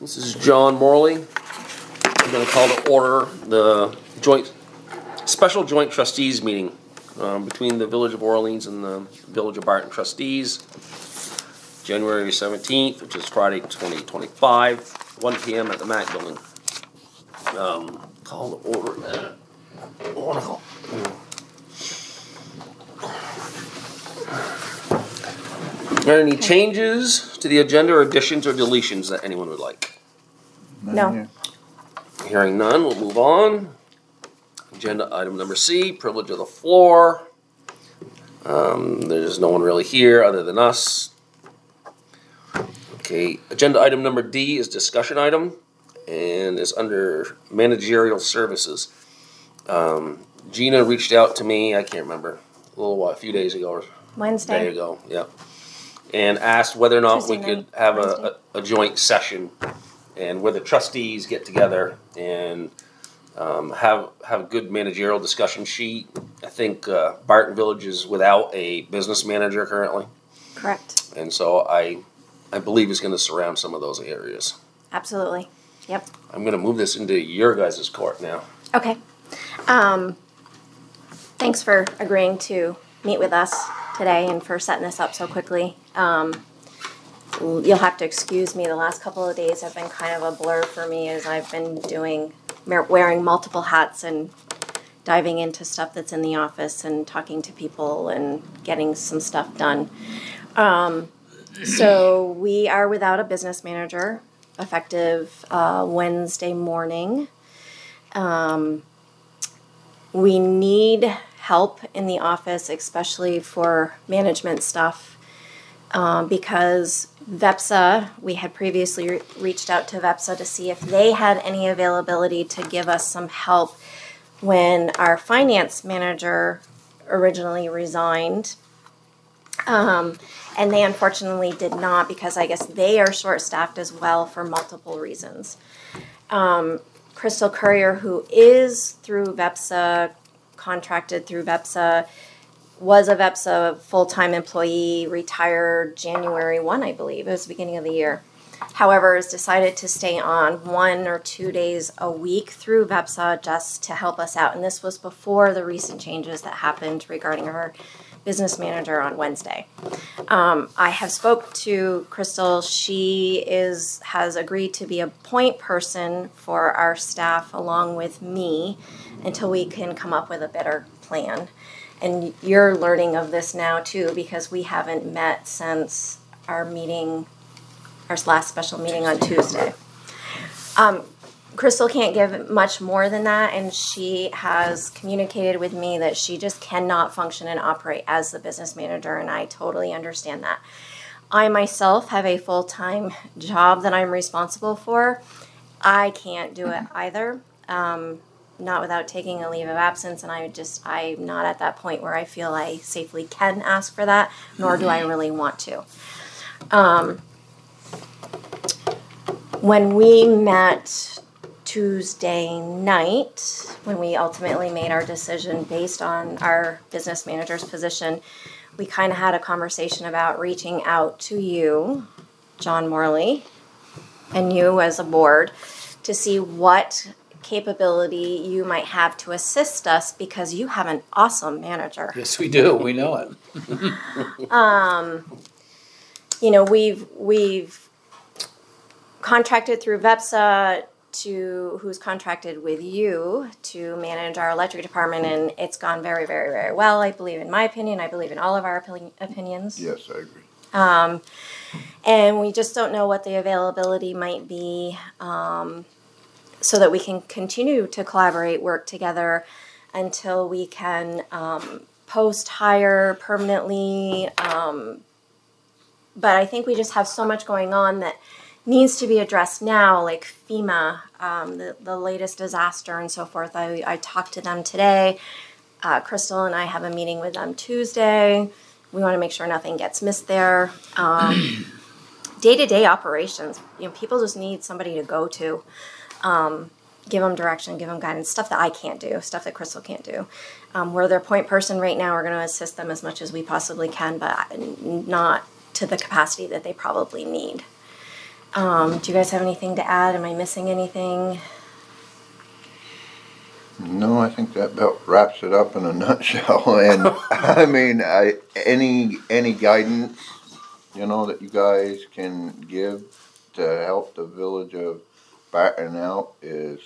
This is John Morley. I'm going to call to order the special joint trustees meeting between the Village of Orleans and the Village of Barton trustees, January 17th, which is Friday 2025, 1 p.m. at the MAC building. Call to order that. Are there any changes to the agenda or additions or deletions that anyone would like? No. Hearing none, we'll move on. Agenda item number C, privilege of the floor. There's no one really here other than us. Okay, agenda item number D is discussion item and is under managerial services. Gina reached out to me, I can't remember, a few days ago or Wednesday. a day ago, yeah. And asked whether or not Tuesday we could night, have Wednesday. a joint session and where the trustees get together and have a good managerial discussion sheet. I think Barton Village is without a business manager currently, Correct. and so I believe is going to surround some of those areas. Absolutely. Yep. I'm going to move this into your guys' court now. Okay. Thanks for agreeing to meet with us today and for setting this up so quickly. You'll have to excuse me. The last couple of days have been kind of a blur for me as I've been wearing multiple hats and diving into stuff that's in the office and talking to people and getting some stuff done. So we are without a business manager effective Wednesday morning. We need help in the office, especially for management stuff, because VEPSA, we had previously reached out to VEPSA to see if they had any availability to give us some help when our finance manager originally resigned. And they unfortunately did not, because I guess they are short-staffed as well for multiple reasons. Crystal Courier, who is through VEPSA, contracted through VEPSA, was a VEPSA full-time employee, retired January 1, I believe. It was the beginning of the year. However, has decided to stay on 1 or 2 days a week through VEPSA just to help us out. And this was before the recent changes that happened regarding her business manager on Wednesday. I have spoke to Crystal. She has agreed to be a point person for our staff along with me until we can come up with a better plan. And you're learning of this now too, because we haven't met since our last special meeting on Tuesday. Crystal can't give much more than that, and she has communicated with me that she just cannot function and operate as the business manager, and I totally understand that. I myself have a full-time job that I'm responsible for. I can't do it either, not without taking a leave of absence, and I'm not at that point where I feel I safely can ask for that, nor do I really want to. When we met Tuesday night, when we ultimately made our decision based on our business manager's position, we kind of had a conversation about reaching out to you, John Morley, and you as a board to see what capability you might have to assist us, because you have an awesome manager. Yes, we do. We know it. We've contracted through VEPSA who's contracted with you to manage our electric department, and it's gone very, very, very well. I believe in my opinion. I believe in all of our opinions. Yes, I agree. And we just don't know what the availability might be, so that we can continue to collaborate, work together until we can post-hire permanently. But I think we just have so much going on that needs to be addressed now, like FEMA, the latest disaster and so forth. I talked to them today. Crystal and I have a meeting with them Tuesday. We want to make sure nothing gets missed there. Day-to-day operations, people just need somebody to go to. Give them direction, give them guidance, stuff that I can't do, stuff that Crystal can't do. We're their point person right now. We're going to assist them as much as we possibly can, but not to the capacity that they probably need. Do you guys have anything to add? Am I missing anything? No, I think that about wraps it up in a nutshell. And I mean, any guidance, that you guys can give to help the village of Barton out is,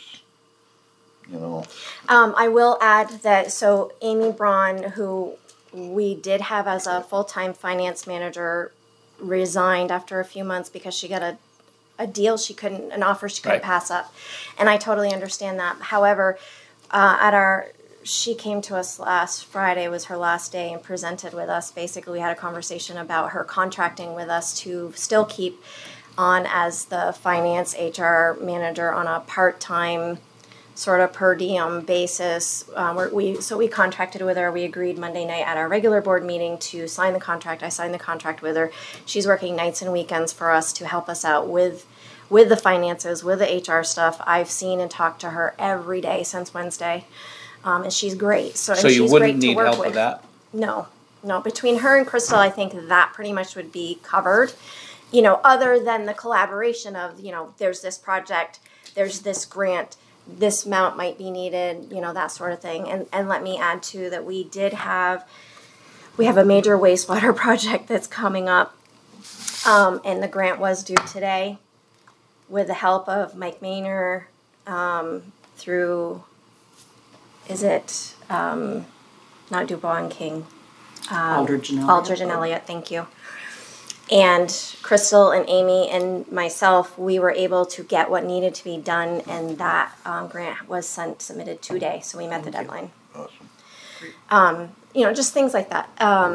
I will add that, so Amy Braun, who we did have as a full-time finance manager, resigned after a few months because she got a deal an offer she couldn't Right. pass up. And I totally understand that. However, she came to us last Friday, was her last day, and presented with us. Basically, we had a conversation about her contracting with us to still keep on as the finance HR manager on a part-time sort of per diem basis. So we contracted with her. We agreed Monday night at our regular board meeting to sign the contract. I signed the contract with her. She's working nights and weekends for us to help us out with the finances, with the HR stuff. I've seen and talked to her every day since Wednesday, and she's great. So So you she's wouldn't great to need work help with. with that? No. Between her and Crystal, I think that pretty much would be covered. Other than the collaboration of, there's this project, there's this grant, this amount might be needed, that sort of thing. And let me add too that we have a major wastewater project that's coming up, and the grant was due today, with the help of Mike Maynor, through, is it not Dubois and King? Aldridge and Elliott. Aldridge and Elliott, thank you. And Crystal and Amy and myself, we were able to get what needed to be done, and that grant was submitted today, so we met the deadline. awesome. Just things like that.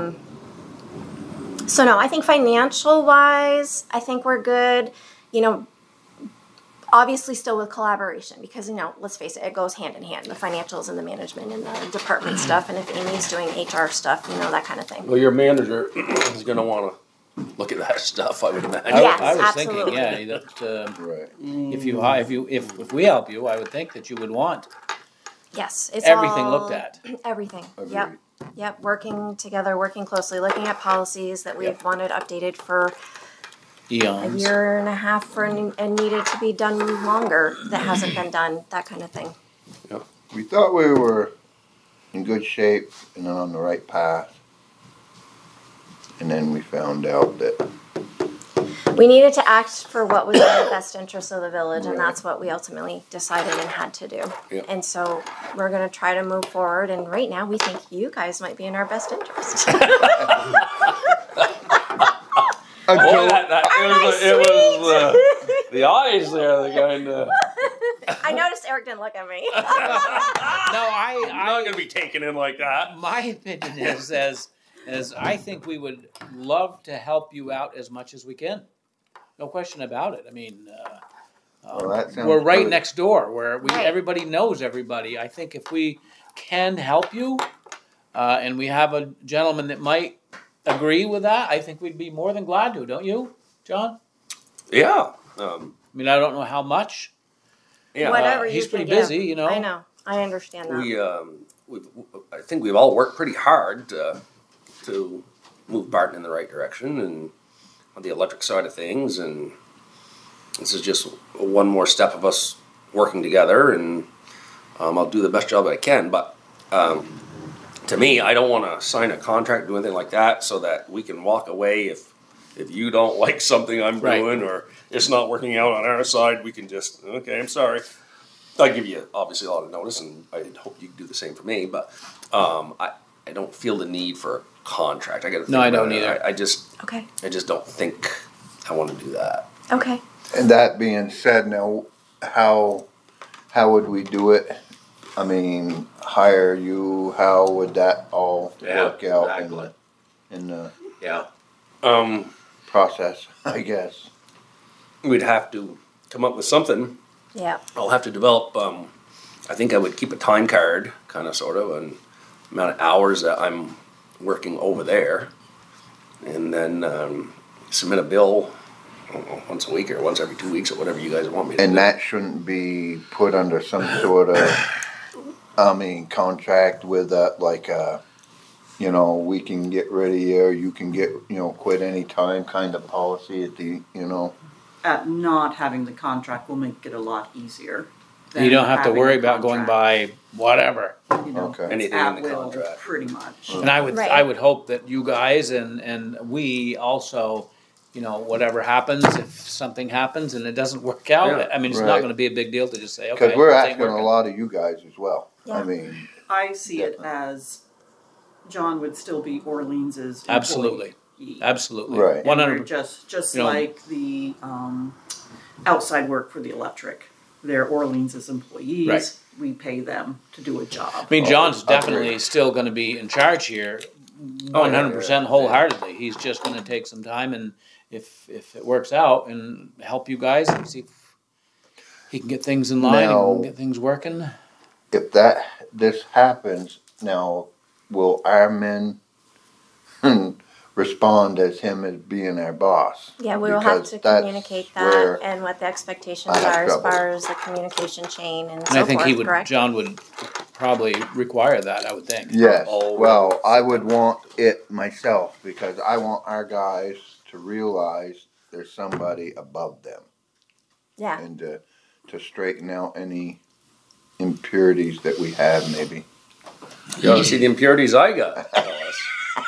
So no, I think financial wise, I think we're good. Obviously still with collaboration, because let's face it goes hand in hand, the financials and the management and the department stuff, and if Amy's doing HR stuff, that kind of thing. Well, your manager is gonna wanna look at that stuff, I would imagine. Yes, I was absolutely. thinking, yeah, that Right. if we help you, I would think that you would want Yes, it's everything all, looked at. Everything. Agreed. Yep. Working together, working closely, looking at policies that we've Yep. wanted updated for a Eons. year and a half and needed to be done longer that hasn't been done, that kind of thing. We thought we were in good shape and on the right path. And then we found out that, We needed to act for what was in the best interest of the village, and Right. that's what we ultimately decided and had to do. Yep. And so we're going to try to move forward, and right now we think you guys might be in our best interest. Boy, it was sweet? the eyes there, the kind of. I noticed Eric didn't look at me. No, I'm not I gonna be taken in like that. my opinion is as I think we would love to help you out as much as we can. No question about it. I mean, well, that sounds we're right good. next door where Right. everybody knows everybody. I think if we can help you, and we have a gentleman that might agree with that, I think we'd be more than glad to, don't you, John? Yeah. I mean, I don't know how much. Yeah. Whatever he's you pretty can give. busy, you know. I know. I understand that. I think we've all worked pretty hard to move Barton in the right direction and on the electric side of things, and this is just one more step of us working together, and I'll do the best job that I can, but to me, I don't want to sign a contract, do anything like that, so that we can walk away if you don't like something I'm Right. doing or it's not working out on our side. We can just, okay, I'm sorry. I'll give you obviously a lot of notice, and I hope you do the same for me. But I don't feel the need for a contract. I got to. No, I don't either. I just Okay. don't think I want to do that. Okay. And that being said, now, how would we do it? I mean, hire you, how would that all Yeah, work out exactly. in the Yeah. process, I guess? We'd have to come up with something. Yeah. I'll have to develop. I think I would keep a time card, kind of, sort of, and amount of hours that I'm working over there, and then submit a bill, I don't know, once a week or once every 2 weeks or whatever you guys want me to do. And that shouldn't be put under some sort of, contract with we can get rid of you, or you can quit any time kind of policy at the, at not having the contract will make it a lot easier. You than don't have to having worry a about going by contract. whatever. You know, Okay. it's Anything at in the will, contract. pretty much. And I Right. would hope that you guys and we also, you know, whatever happens, if something happens and it doesn't work out, Yeah. I mean, it's Right. not gonna be a big deal to just say, okay. Cause we're this ain't asking a working. lot of you guys as well. I Yeah. mean, I see it as John would still be Orleans's employee. Absolutely. Absolutely. Right. And 100. we're just you know- like the outside work for the electric. They're Orleans's employees. Right. We pay them to do a job. I mean, John's Agreed. definitely still gonna be in charge here, Oh, yeah, 100% yeah. wholeheartedly. He's just gonna take some time and if it works out and help you guys and see if he can get things in line Now- and get things working. if this happens, now, will our men respond as him as being our boss? Yeah, we will have Because to that's communicate where that and what the expectations I have are as trouble. far as the communication chain and And so I think forth, correct? John would probably require that, I would think. Yes, Oh, well, I would want it myself, because I want our guys to realize there's somebody above them. Yeah, And to straighten out any impurities that we have, maybe. You ought to see the impurities I got. fellas.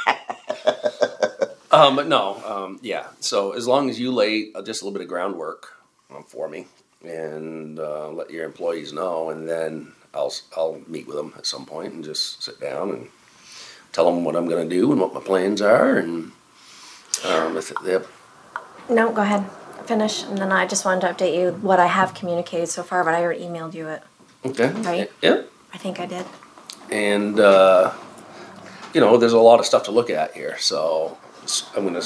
But no, yeah. So as long as you lay just a little bit of groundwork for me, and let your employees know, and then I'll meet with them at some point and just sit down and tell them what I'm going to do and what my plans are, and if they have, no, go ahead, finish, and then I just wanted to update you what I have communicated so far, but I already emailed you it. okay, Right. yeah, I think I did. and you know, there's a lot of stuff to look at here, so I'm gonna,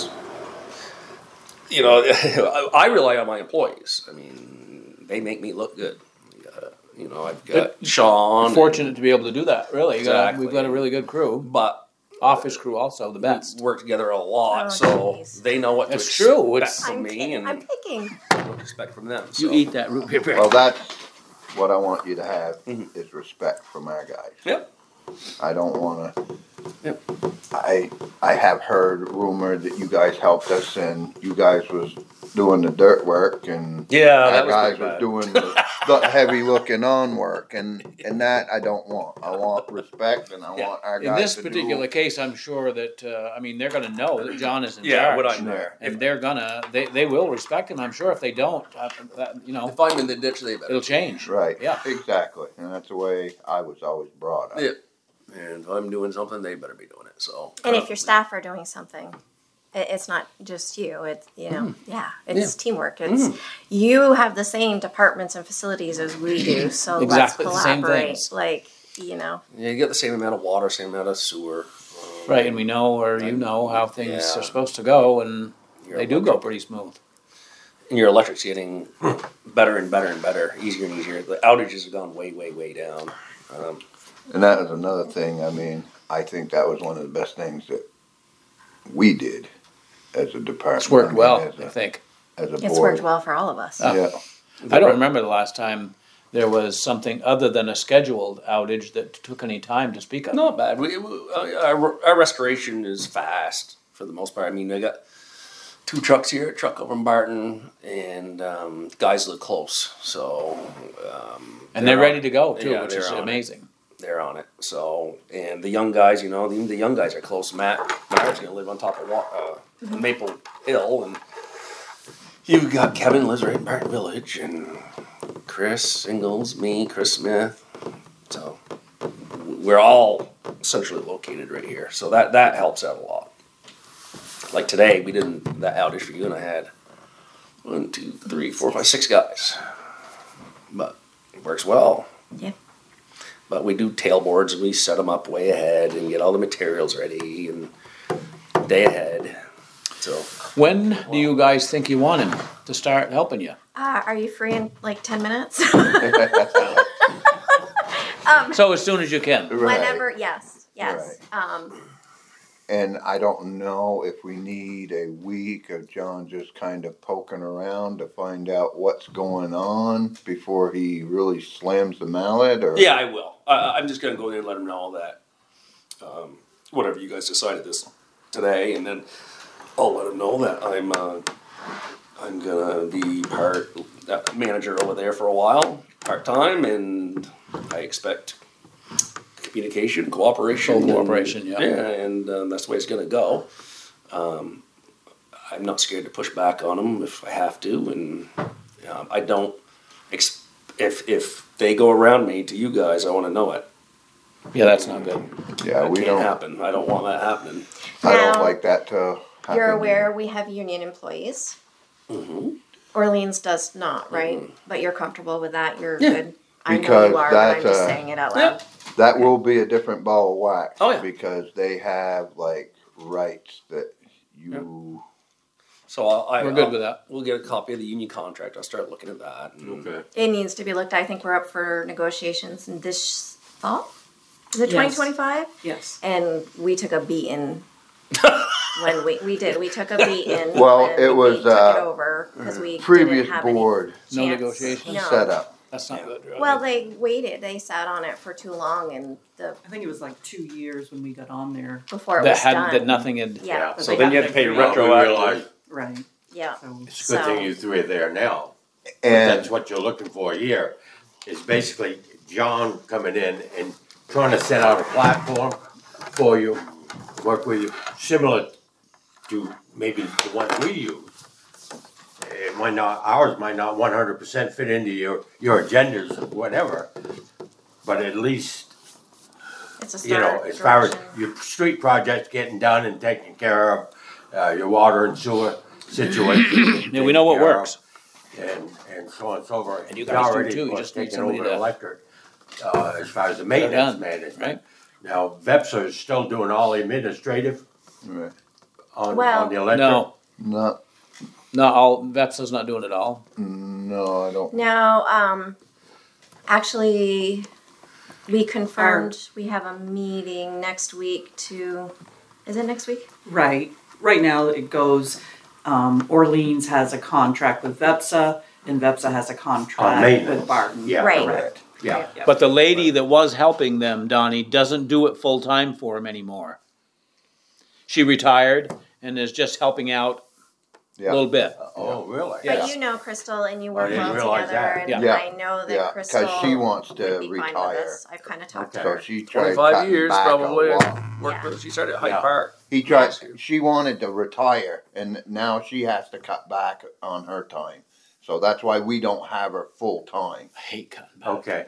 you know, I rely on my employees. I mean, they make me look good. You know, I've got Sean. Fortunate to be able to do that, really. Exactly. We've got a really good crew. But Office crew also, the best. we work together a lot, Oh, so geez. they know what to That's expect true. It's- from I'm me kidding. and I'm picking. what to expect from them. So. You eat that root beer. Well, that's what I want you to have, Mhm. is respect from our guys. Yep. I don't wanna. Yep. I have heard rumored that you guys helped us and you guys was doing the dirt work and Yeah, our that was guys pretty was bad. doing the heavy looking on work, and that I don't want. I want respect, and I Yeah. want our In guys this to particular do. case, I'm sure that, I mean, they're gonna know that John is in Yeah, charge. what I'm there. And they're gonna, they will respect him. I'm sure if they don't, you know, If I'm in the ditch, they better. it'll change. Right. Yeah. Exactly, and that's the way I was always brought up. Yeah. And if I'm doing something, they better be doing it. So. And if your staff are doing something, it's not just you. It's yeah, it's teamwork. It's you have the same departments and facilities as we do, so Exactly, the let's same collaborate. things. Like Yeah, you get the same amount of water, same amount of sewer. Right, and we know, or you know, how things Yeah. are supposed to go, and Your they do go pretty smooth. And your electric's getting better and better and better, easier and easier. The outages have gone way, way, way down. And that was another thing. I mean, I think that was one of the best things that we did as a department. It's worked I mean, well, as I a, think. as a it's board. worked well for all of us. Yeah. I don't remember the last time there was something other than a scheduled outage that took any time to speak of. Not bad. Our restoration is fast for the most part. I mean, I got 2 trucks here, a truck over in Barton, and guys live close, so. And they're ready to go too, Yeah, which they're is on it. amazing. They're on it. So, and the young guys, you know, even the young guys are close. Matt Myers gonna live on top of Maple Hill, and you've got Kevin lives right in Barton Village, and Chris Ingalls, me, Chris Smith. So we're all centrally located right here. So that helps out a lot. Like today, we did that outage for you, and I had 1, 2, 3, 4, 5, 6 guys. But it works well. Yeah. But we do tailboards, and we set them up way ahead and get all the materials ready and day ahead. So When do you guys think you want him to start helping you? Are you free in like 10 minutes? So as soon as you can. Right. Whenever, yes. And I don't know if we need a week of John just kind of poking around to find out what's going on before he really slams the mallet, or yeah, I will. I'm just gonna go there and let them know that whatever you guys decided this today, and then I'll let them know that I'm gonna be manager over there for a while, part-time, and I expect communication, cooperation. Full cooperation, yeah. Yeah, and that's the way it's gonna go. I'm not scared to push back on them if I have to, and I don't, if they go around me to you guys, I wanna know it. Yeah, that's not good. Yeah, That we can't don't, happen, I don't want that happening. I don't Now, like that to happen. You're aware we have union employees. Mm-hmm. Orleans does not, right? But you're comfortable with that. You're Yeah. good. I know Because you are, but I'm that's just a- saying it out loud. That will be a different ball of wax. Oh, yeah. Because they have like rights that you, So We're good with that. We'll get a copy of the union contract, I'll start looking at that. and- Okay. It needs to be looked at. I think we're up for negotiations in this fall. Is it Yes. 2025? Yes. And we took a beating when we did. We took a beating. Well, when it was, we took it over because we previous didn't have any board No chance. negotiations? No. set up. That's not good, really. Well, they waited. They sat on it for too long, and I think it was like 2 years when we got on there. before it that was had done. that nothing had. Yeah. But So they then you have have to pay to- retroactive. Right. Yeah. So It's a good So- thing you three are there now. And That's what you're looking for here, is basically John coming in and trying to set out a platform for you, work with you, similar to maybe the one we use. It might not, ours might not 100% fit into your agendas or whatever, but at least, It's a you start. know, as far as direction. your street projects getting done and taken care of, your water and sewer situation. Yeah, we know what taken care works. of, and so on and so forth. And you guys do Already, too, you of course, just need taken somebody over to- electric, as far as the Get it maintenance done, management. right? Now, VEPSA is still doing all the administrative right, on Well- the electric. No, not, not all. VEPSA's not doing it all. no, I don't. No, actually, we confirmed we have a meeting next week to. Is it next week? right. Right now it goes. Orleans has a contract with VEPSA, and VEPSA has a On contract maintenance. with Barton. Yeah, Right. Correct. Yeah. Yep. But the lady that was helping them, Donnie, doesn't do it full time for him anymore. She retired and is just helping out a Yeah. little bit. Oh, really? Yeah. But you know Crystal, and you work didn't well realize together, that. and Yeah. Yeah. I know that Yeah, Crystal 'cause she wants to would be fine with retire. us. I've kind of talked Okay. to her. So she tried 25 cutting years back probably. a lot. Worked Yeah. with, she started at Hyde Yeah. Park. He tried, she wanted to retire and now she has to cut back on her time. So that's why we don't have her full time. I hate cutting back. Okay.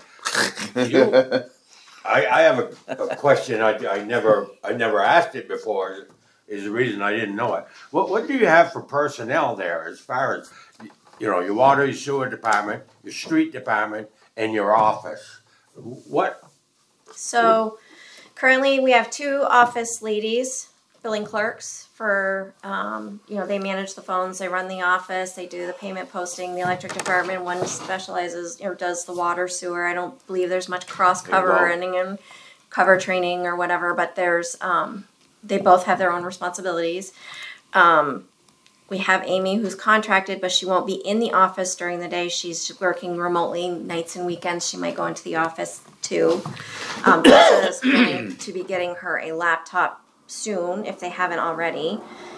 I have a question, I never asked it before, is the reason I didn't know it. What do you have for personnel there as far as, you know, your water, your sewer department, your street department, and your office? What, So currently we have 2 office ladies, billing clerks for, they manage the phones, they run the office, they do the payment posting, the electric department. One specializes or does the water sewer. I don't believe there's much cross cover or There you anything in cover training or whatever, but there's, they both have their own responsibilities. We have Amy who's contracted, but she won't be in the office during the day. She's working remotely nights and weekends. She might go into the office too. Tessa is going to be getting her a laptop soon if they haven't already.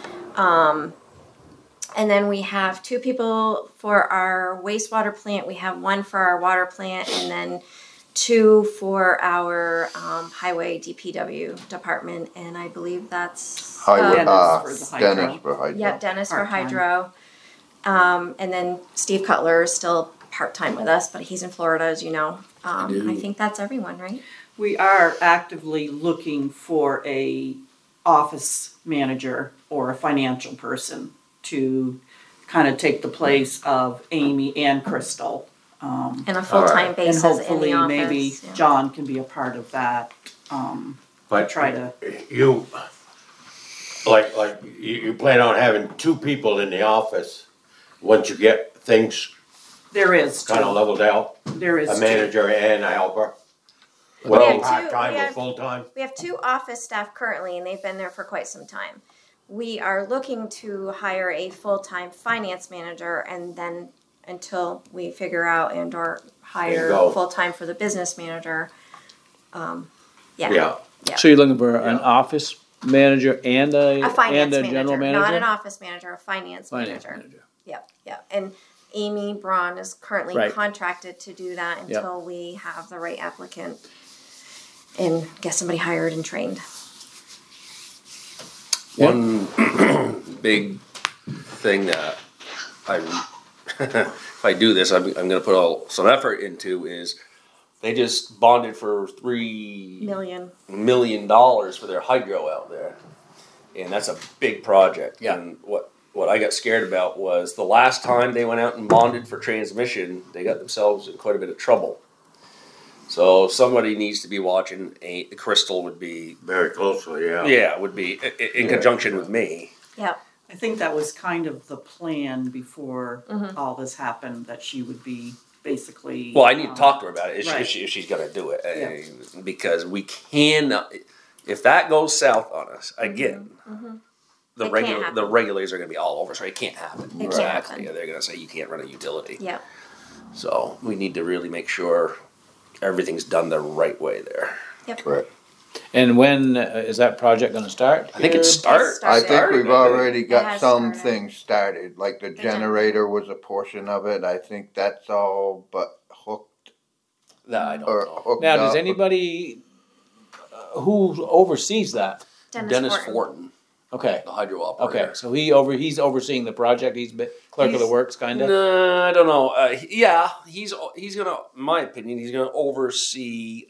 And then we have 2 people for our wastewater plant. We have 1 for our water plant, and then 2 for our highway DPW department. And I believe that's Highway, Dennis for the hydro. Dennis for hydro. Yep, Dennis for Part-time. hydro. And then Steve Cutler is still part-time with us, but he's in Florida, as you know. I think that's everyone, right? We are actively looking for a office manager or a financial person to kind of take the place of Amy and Crystal. And a full-time And basis in hopefully the office. maybe yeah. John can be a part of that. but Try to- you, like, you plan on having 2 people in the office once you get things There is kind of two. leveled out? There is A two. manager and a helper? We Whether have two- part-time we or have- full-time? We have 2 office staff currently, and they've been there for quite some time. We are looking to hire a full-time finance manager, and then until we figure out and or hire go. full-time for the business manager. Yeah. Yeah, So you're looking for an office manager and A finance and a general manager, not an manager? office manager, a finance Finance manager. manager. Yep. And Amy Braun is currently Right. contracted to do that until we have the right applicant and get somebody hired and trained. One big thing that if I do this, I'm gonna put some effort into is they just bonded for $3 Million. million for their hydro out there, and that's a big project. Yeah. And what I got scared about was the last time they went out and bonded for transmission, they got themselves in quite a bit of trouble. So somebody needs to be watching. Crystal would be, Very closely, yeah. yeah, would be in conjunction with me. Yep. I think that was kind of the plan before all this happened, that she would be basically. Well, I need to talk to her about it right. if she's going to do it, because we cannot. If that goes south on us again, It can't happen. the regulators are going to be all over. So it can't happen. It can't Exactly. happen. They're going to say you can't run a utility. Yep. So we need to really make sure everything's done the right way there. Correct. And when is that project gonna start? I think it starts. I think we've already It got has some started. things started, like the generator was a portion of it. I think that's all but hooked That I don't or know. hooked Now, does up. anybody who oversees that? Dennis, Fortin, Fortin. Okay, the hydro operator. okay. So he's overseeing the project. He's clerk of the He's- works, kind of. No, I don't know. Yeah, he's gonna, in my opinion, he's gonna oversee.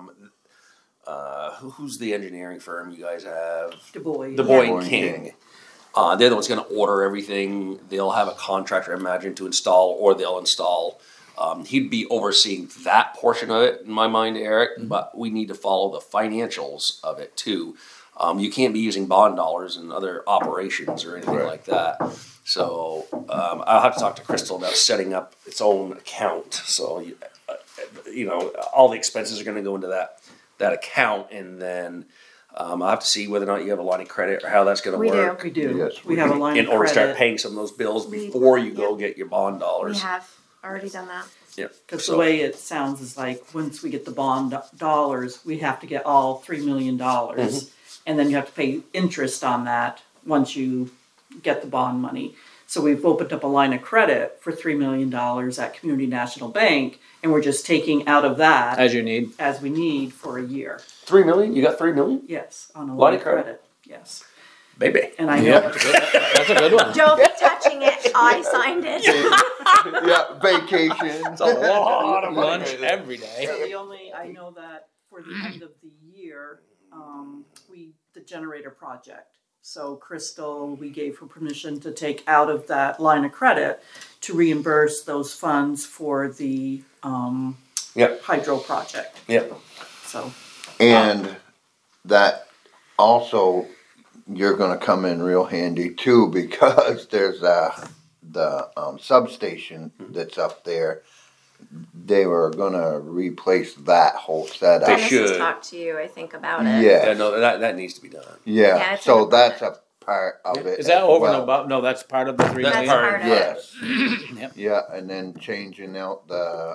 Who's the engineering firm you guys have? Du Bois. The Boy Boy and and King. King. They're the ones going to order everything. They'll have a contractor, I imagine, to install, or they'll install. He'd be overseeing that portion of it, in my mind, Eric. But we need to follow the financials of it too. You can't be using bond dollars in other operations or anything Right. like that. So I'll have to talk to Crystal about setting up its own account. So all the expenses are going to go into that account, and then I'll have to see whether or not you have a line of credit or how that's going to We work. do. We do. Yes, we we have a do. line In of order to start credit. paying some of those bills We- before you go yeah. get your bond dollars. We have already done that. Yeah. Because So- the way it sounds is like, once we get the bond dollars, we have to get all $3 million. And then you have to pay interest on that once you get the bond money. So we've opened up a line of credit for $3 million at Community National Bank, and we're just taking out of that As you need. as we need for a year. $3 million? You got $3 million? Yes, on a Line line of of credit? credit. Yes. Baby. And I know Yeah, that's a good one. Don't be touching it. I signed it. Yeah, vacation. It's a lot of money. Lunch every day. So I know that for the end of the year, the generator project. So Crystal, we gave her permission to take out of that line of credit to reimburse those funds for the Yep. hydro project. Yep. So And that also, you're gonna come in real handy too, because there's the substation that's up there. They were gonna replace that whole They setup. Dennis has should. talked to you, I think, about it. Yeah, No, that needs to be done. Yeah, yeah, it's so in the that's a part of it. Is that as over and well. above? No, that's part of the 3 That's million. part part of Yes, Yep. yeah, and then changing out the,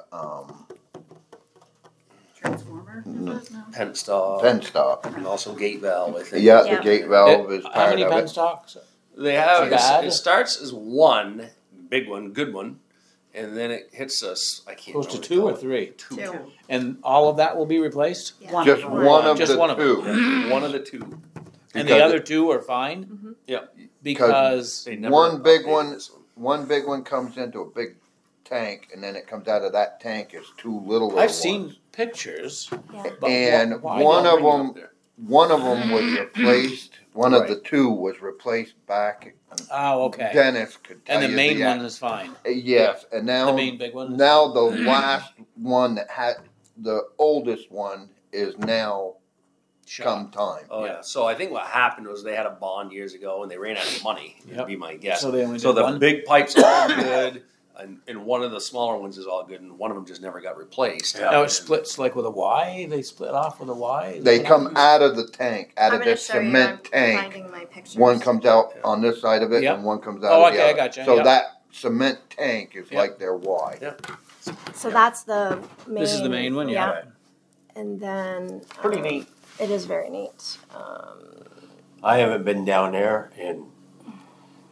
transformer. No. Pen stop. pen stop. And also gate valve, I think. Yeah, the Yeah. gate valve is How part many of pen it. stocks? They have, Too bad. it starts as one, big one, good one, and then it hits us, I can't Goes to remember 2 or what they 3? call Two. Two. And all of that will be replaced? Yeah. One Just of them. one of Just the one of them. two. it. One of the two. And Because the other 2 are fine? Yep. Because They never One big updated one- this One big one comes into a big tank, and then it comes out of that tank as two little I've ones. seen pictures. Yeah. But And why one don't of Bring it them, up there. one of them was replaced. One of the Right. two was replaced back. Oh, okay. Dennis could tell And the you main the one is fine. Yes, and now The main big one. Is now the last one that had the oldest one is now shot. come time. Oh yeah. So I think what happened was they had a bond years ago and they ran out of money. Would Yep. be my guess. So they only So did the one? big pipes are all good, and one of the smaller ones is all good, and one of them just never got replaced. Now it splits like with a Y. They split off with a Y. Is They that what come happens? out of the tank, out I'm of gonna this show you. I'm cement tank. finding my pictures. One comes out Yeah. on this side of it, Yep. and one comes out Oh, of the okay, I other. gotcha, So yep. that cement tank is Yep. like their Y. Yep. So that's the main. This is the main one, yeah. And then. Pretty neat. It is very neat. I haven't been down there in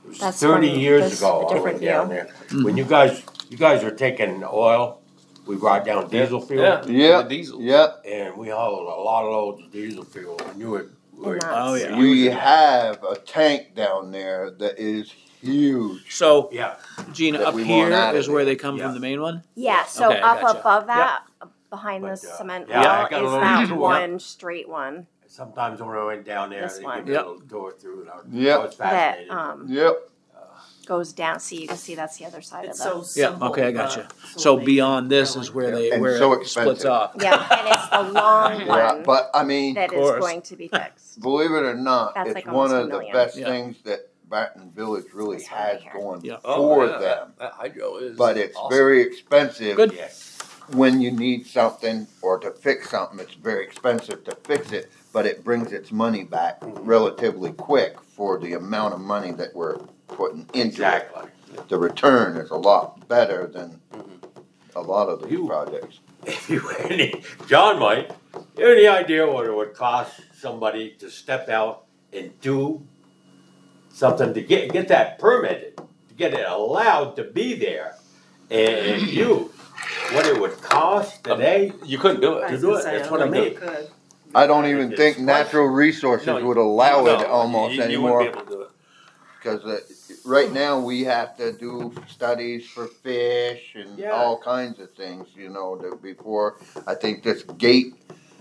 It was That's 30 from years this ago, I different went down view. there. When you guys were taking oil, we brought down diesel fuel. Yeah. Yeah, The diesel. yeah, And we hauled a lot of loads of diesel fuel, and you were, And that's- Oh, yeah. we have a tank down there that is huge. So, yeah, Gina, That up we want here out of is where there. they come Yeah. from, the main one? Yeah, so Okay, I up gotcha. above that, behind the But, cement yeah, I wall got a is little that tour. one straight one sometimes when I went down there, This they one. give me a Yep. little tour through, and I Yep. was that fascinated. Yep, goes down. So you can see that's the other side It's of so it. Yeah, simple. okay, I gotcha. but So amazing. beyond this Really. is where Yeah, and where so it splits expensive. off. Yeah, and it's the long yeah, one but I mean, that is course. going to be fixed. believe it or not, That's it's like one almost of $1 the million. best Yeah. things that Barton Village really This one right has here. going Yeah. for yeah, them. That hydro is. But it's awesome. very expensive. Good. Yes. When you need something or to fix something, it's very expensive to fix it, but it brings its money back relatively quick for the amount of money that we're putting into Exactly. it. The return is a lot better than a lot of these You- projects. If you John might, you have any idea what it would cost somebody to step out and do something to get that permitted, to get it allowed to be there and use? What it would cost today? You couldn't do I it. to was do gonna it, say, that's I what don't I know mean. if you could. I don't even It's think flesh- natural resources No, would allow it No, almost you anymore. wouldn't be able to do it. Because right now we have to do studies for fish and Yeah. all kinds of things, you know, before I think this gate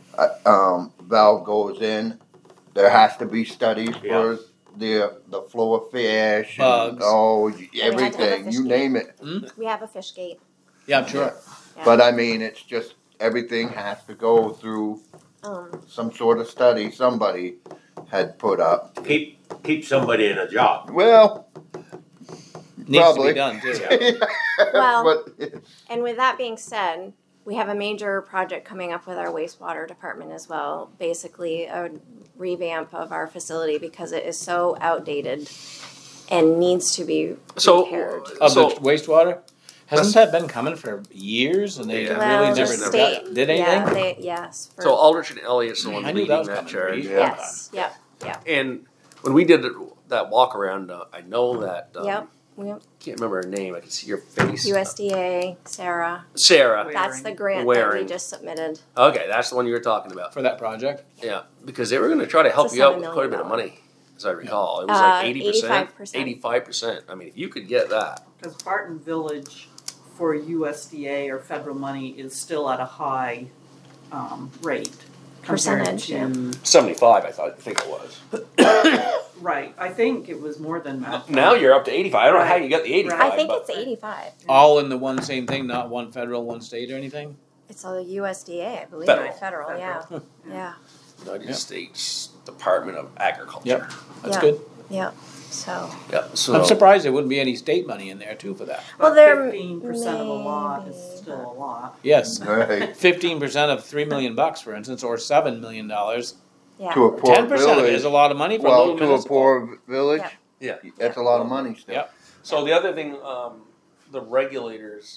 valve goes in, there has to be studies for the flow of fish and Bugs. had to have a everything, fish you gate. name it. We have a fish gate. Yeah, I'm sure. Yeah. But I mean, it's just everything has to go through some sort of study somebody had put up. Keep somebody in a job. Well, Needs Probably. to be done too. Well- but And with that being said, we have a major project coming up with our wastewater department as well. Basically, a revamp of our facility because it is so outdated and needs to be So, repaired. Of so the wastewater? Hasn't that been coming for years and they Yeah. Well, really the never state, did anything? yeah, yes. For, so Aldrich and Elliott's the ones I knew leading that was that coming. charge. Yeah. yes, yep, And when we did that walk around, I know that yep. can't remember her name. I can see your face. USDA, Sarah. Sarah. That's the grant that Waring. we just submitted. Okay, that's the one you were talking about. For that project? Yeah, because they were going to try to help It's a you out $7 with quite a bit of million. money, as I recall. It was like 80%, 85%. 85%. I mean, if you could get that, Because Barton Village for USDA or federal money is still at a high rate. compared Percentage, yeah. to- 75, I think it was. Right, I think it was more than that. Now you're up to 85. I don't know how you got the 85. I think but it's 85. All in the one same thing, not one federal, one state or anything? It's a USDA, I believe, Federal. right? Federal, yeah. Yeah, United Yep. States Department of Agriculture. Yep. That's Yeah. good. yeah. So, Yeah. So I'm surprised there wouldn't be any state money in there too for that. well, there 15% of a lot is maybe, still a lot. Yes. right, 15% of $3 million, for instance, or $7 million. yeah. to a poor 10% of it village, is a lot of money for a well, little to a municipal. poor village, Yep. yeah. that's a lot of money still. Yep. So the other thing, the regulators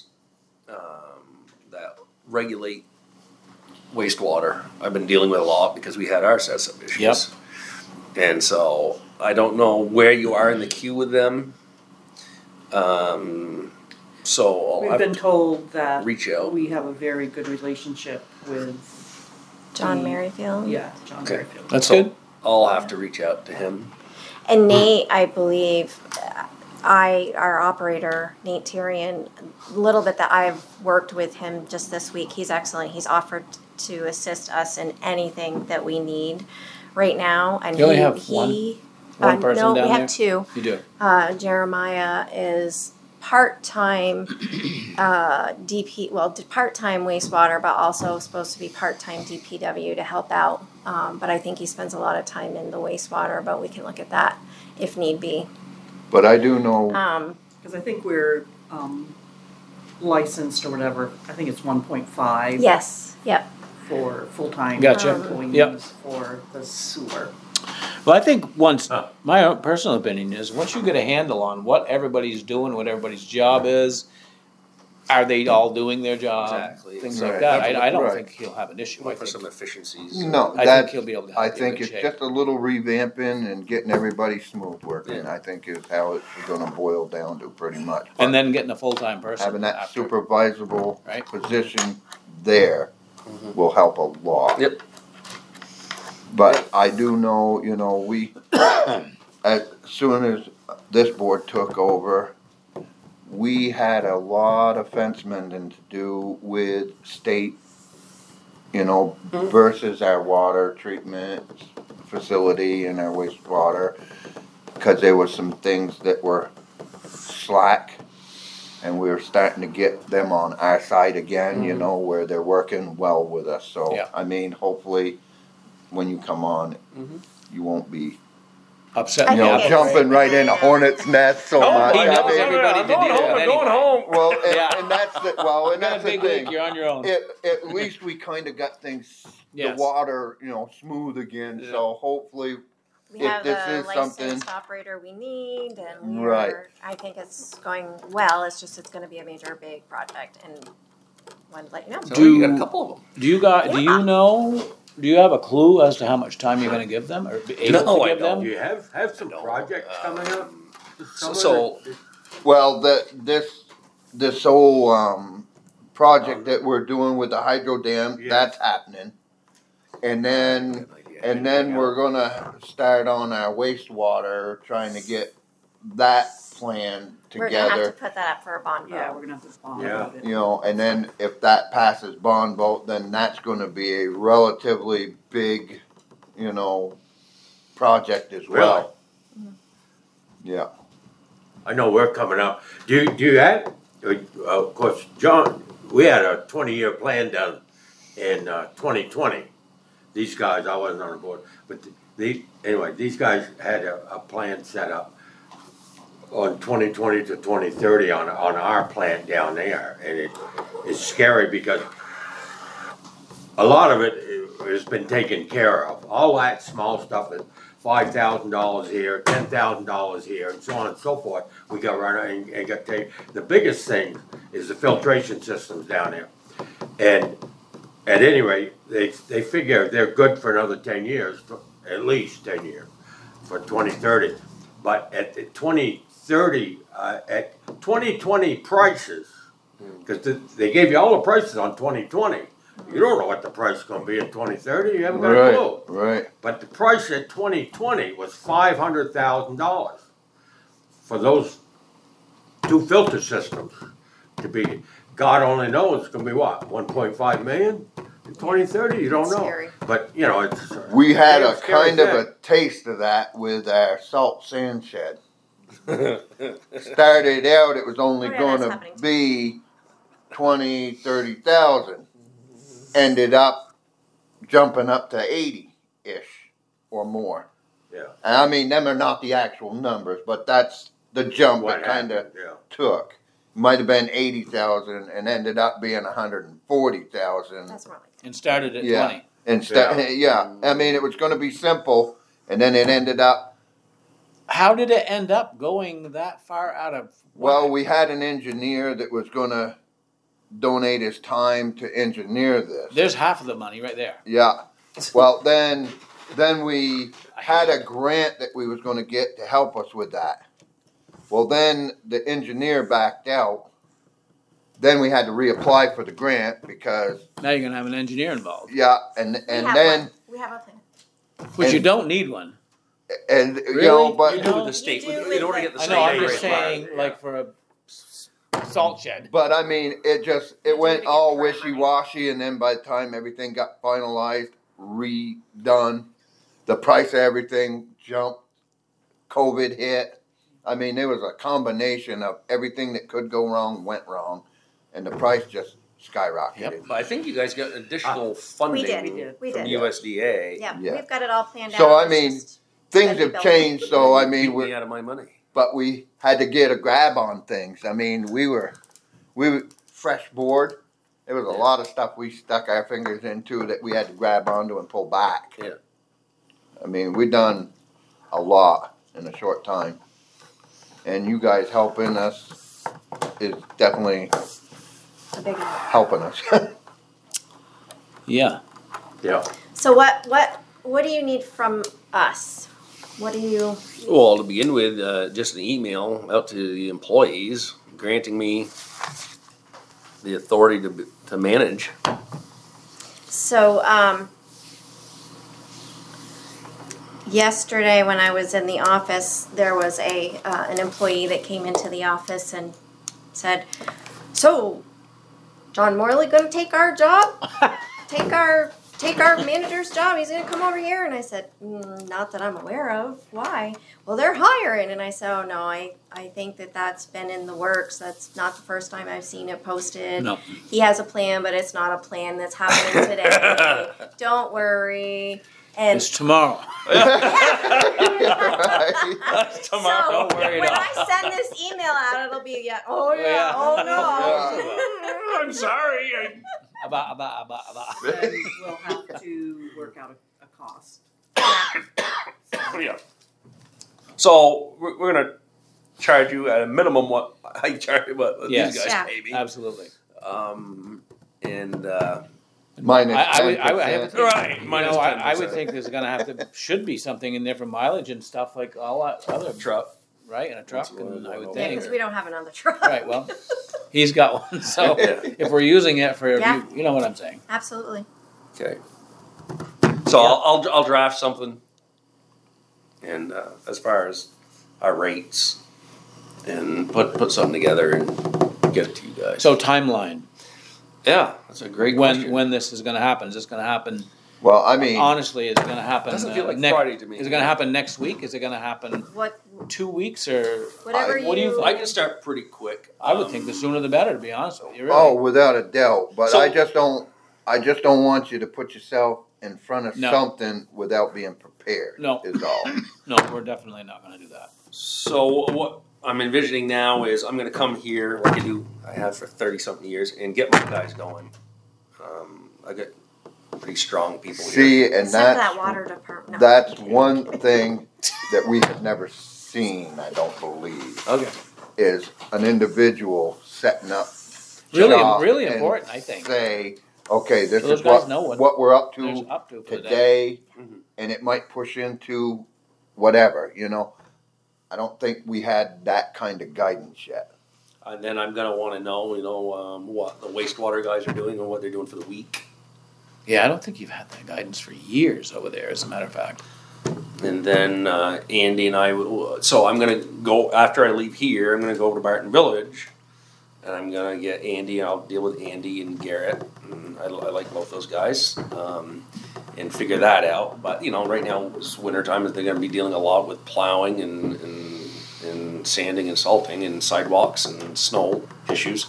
that regulate wastewater, I've been dealing with a lot because we had our sets of issues. Yep. And so I don't know where you are in the queue with them. So I'll We've have been to told that reach out. we have a very good relationship with, John Merrifield. John Okay. Merrifield. That's So- good. I'll have to reach out to him. And Nate, I believe, our operator, Nate Tyrion, a little bit that I've worked with him just this week, he's excellent. He's offered to assist us in anything that we need right now. And You only he, have one person no, down we have there? two. You do. Jeremiah is part-time part-time wastewater, but also supposed to be part-time DPW to help out. But I think he spends a lot of time in the wastewater, but we can look at that if need be. But I do know, Because I think we're licensed or whatever, I think it's 1.5 Yes, yep. for full-time Gotcha. employees Yep. for the sewer. Well, I think once, Huh. my own personal opinion is, once you get a handle on what everybody's doing, what everybody's job is, are they all doing their job? Exactly. Things Right. like that. I don't Right. think he'll have an issue. I Look for think, some efficiencies. No, I think that's, he'll be able to I help you in think good it's shape. just a little revamping and getting everybody smooth working, Yeah. I think is how it's gonna boil down to pretty much. And then getting a full-time person Having that after. supervisable Right. position there will help a lot. Yep. But I do know, you know, as soon as this board took over, we had a lot of fence mending to do with state, you know, versus our water treatment facility and our wastewater. Cause there was some things that were slack and we were starting to get them on our side again, you know, where they're working well with us. So, Yeah. I mean, hopefully when you come on, you won't be, Upset. I you know, think it's- jumping right in a hornet's nest so much. he I knows mean, everybody to deal with anyway. home. well, Yeah. and that's the, well, and You got a that's the big week, thing. you're on your own. At least we kinda got things, Yes. the water, you know, smooth again, Yeah. so hopefully, We if have this the is something- licensed operator we need, and Right. I think it's going well. It's just it's going to be a major big project, and wanted to let you know. So you got a couple of them. Do you got? Do Yeah. you know? Do you have a clue as to how much time you're going to give them, or be able No, to I give don't. Do them? you have some projects coming up? So- well, this whole, project that we're doing with the hydro dam, Yes. that's happening. And then we're gonna start on our wastewater, trying to get that plan We're going to have to together. put that up for a bond vote. Yeah, we're gonna have to bond Yeah. about it. You know, and then if that passes bond vote, then that's gonna be a relatively big, you know, project as well. Yeah, I know we're coming up. Do you have, of course, John, we had a 20-year plan done in 2020. These guys, I wasn't on the board, but anyway, these guys had a plan set up on 2020 to 2030 on our plant down there, and it's scary because a lot of it has been taken care of. All that small stuff is $5,000 here, $10,000 here, and so on and so forth. We got right and got taken. The biggest thing is the filtration systems down there, and at any rate, they figure they're good for another 10 years, at least 10 years, for 2030. But at the 2030, at 2020 prices, because they gave you all the prices on 2020. You don't know what the price is going to be in 2030. You haven't got a clue. right. But the price at 2020 was $500,000 for those two filter systems to be. God only knows it's going to be what, 1.5 million in 2030. You don't It's know. scary. But you know, it's We had a scary kind of thing. a taste of that with our salt sand shed. Started out, it was only Oh, yeah, that's gonna happening too. be 20-30,000. Ended up jumping up to 80-ish or more. Yeah. And I mean, them are not the actual numbers, but that's the jump what it kinda happened. Yeah. took. Might have been 80,000 and ended up being 140,000. That's more like it. And started at Yeah. 20. Instead, yeah. I mean, it was gonna be simple, and then it ended up. How did it end up going that far out of? Well, we had an engineer that was gonna donate his time to engineer this. There's half of the money right there. Yeah. Well, then we had a grant that we was gonna get to help us with that. Well, then the engineer backed out. Then we had to reapply for the grant because, Now you're gonna have an engineer involved, yeah, and We have then, one. We have a plan. which you And- don't need one. and, you Really? know, but. You do with the state. You do In order to with get the I state. know. I'm grant, just saying, yeah. like for a salt shed. But I mean, it You went do all get the grant money. wishy-washy, and then by the time everything got finalized, redone, the price of everything jumped, COVID hit. I mean, there was a combination of everything that could go wrong went wrong, and the price just skyrocketed. Yep. But I think you guys got additional funding We did. We from did. USDA. Yeah, Yeah. we've got it all planned out. So, I It's mean, just Things gotta be have built. changed, so I You mean, beat me out of my money. but we had to get a grab on things. I mean, we were fresh board. There was a Yeah. lot of stuff we stuck our fingers into that we had to grab onto and pull back. Yeah. I mean, we done a lot in a short time. And you guys helping us is definitely a big help. helping us. Yeah. Yeah. So what do you need from us? What do you? Well, to begin with, just an email out to the employees granting me the authority to manage. So yesterday when I was in the office, there was an employee that came into the office and said, "So, John Morley going to take our job? Take our manager's job. He's going to come over here." And I said, "Not that I'm aware of. Why?" "Well, they're hiring." And I said, "Oh, no, I think that's been in the works. That's not the first time I've seen it posted. No. He has a plan, but it's not a plan that's happening today. Don't worry." And It's tomorrow. Right? so Don't worry when at all. I send this email out, it'll be, oh no. I'm sorry. About. Then we'll have to work out a cost. Yeah. So we're gonna charge you at a minimum what I charge what Yes. these guys Yeah. pay me. Absolutely. And Minus I would have to 10%. think, Right, you minus know, I would 10%. think there's gonna have to, should be something in there for mileage and stuff like all that other, truck. right, and a truck, That's what and I would I Yeah, think. because we don't have another truck. Right, well, he's got one, so Yeah. if we're using it for, Yeah. you know what I'm saying. Absolutely. Okay. So I'll draft something, and as far as our rates, and put something together and get it to you guys. So timeline, yeah, that's a great question. when this is gonna happen, is this gonna happen, Well, I mean, honestly, is it gonna happen? Doesn't feel like next- Friday to me. Is it gonna happen next week, is it gonna happen What 2 weeks, or, whatever what do you I can start pretty quick. I would think the sooner the better, to be honest with you, oh, really. without a doubt, but So- I just don't want you to put yourself in front of No. something without being prepared. No. Is all. No, we're definitely not gonna do that. So what I'm envisioning now is I'm going to come here like I have for 30-something years and get my guys going. I got pretty strong people here. See, and except for that's that water department? No. that's one thing that we have never seen. I don't believe Okay. is an individual setting up. Really, shop really and important, I think. Say, okay, this So those is guys know what we're up There's to up to for the day. today, Mhm. and it might push into whatever. I don't think we had that kind of guidance yet. And then I'm going to want to know, what the wastewater guys are doing and what they're doing for the week. Yeah, I don't think you've had that guidance for years over there, as a matter of fact. And then Andy and I, so I'm going to go, after I leave here, I'm going to go to Barton Village. And I'm going to get Andy, I'll deal with Andy and Garrett. And I like both those guys. And figure that out. But, right now it's winter time. They're going to be dealing a lot with plowing and sanding and salting and sidewalks and snow issues.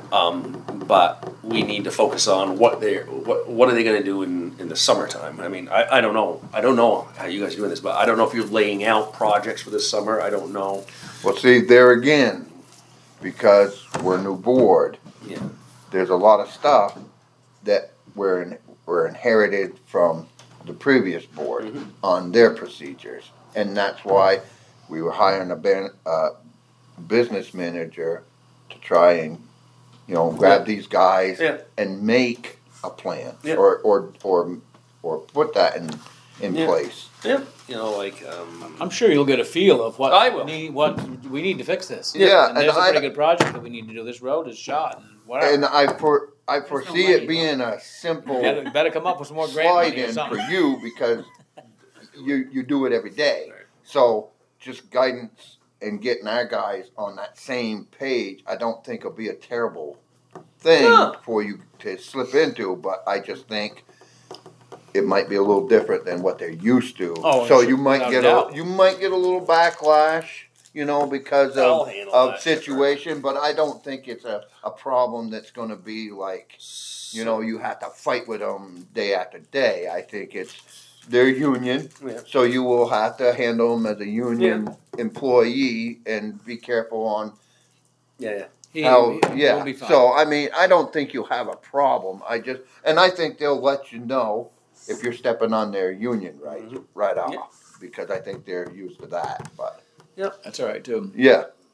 But we need to focus on what are they going to do in the summertime. I mean, I don't know. I don't know how you guys are doing this, but I don't know if you're laying out projects for this summer. I don't know. Well, see, there again, because we're a new board, Yeah. there's a lot of stuff that were inherited from the previous board on their procedures, and that's why we were hiring a business manager to try and grab these guys Yeah. and make a plan Yeah. or put that in Yeah. place. Yeah. I'm sure you'll get a feel of what I will. what we need to fix this. Yeah, and there's and a pretty I- good project that we need to do. This road is shot and whatever. And I foresee money. it being a simple better come up with some more grant slide money or in for something. you because you do it every day. Right. So just guidance and getting our guys on that same page, I don't think will be a terrible thing No. for you to slip into. But I just think it might be a little different than what they're used to. Oh, so sure, you might without get doubt. you might get a little backlash. Because I'll of handle that. situation, but I don't think it's a problem that's going to be like, you have to fight with them day after day. I think it's their union, Yeah. so you will have to handle them as a union employee and be careful on Yeah. how. We'll be fine. So I mean, I don't think you'll have a problem. I think they'll let you know if you're stepping on their union right off, Yeah. because I think they're used to that. But That's all right too. yeah.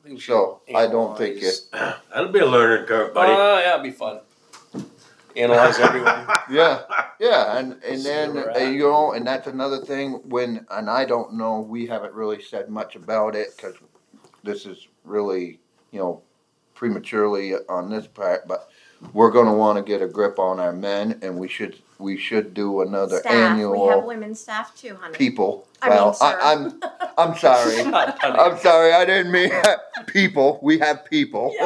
think we should So, I don't think analyze- That'll be a learning curve, buddy. Yeah, it'd be fun. Analyze everyone. Yeah, and See then, where we're at. you know, and that's another thing and I don't know, we haven't really said much about it, cause this is really, you know, prematurely on this part, but we're gonna wanna get a grip on our men, and we should do another Staff, we have annual women's staff too, honey. people. I mean, Well, sir. I'm sorry. I'm sorry, I didn't mean people. We have people.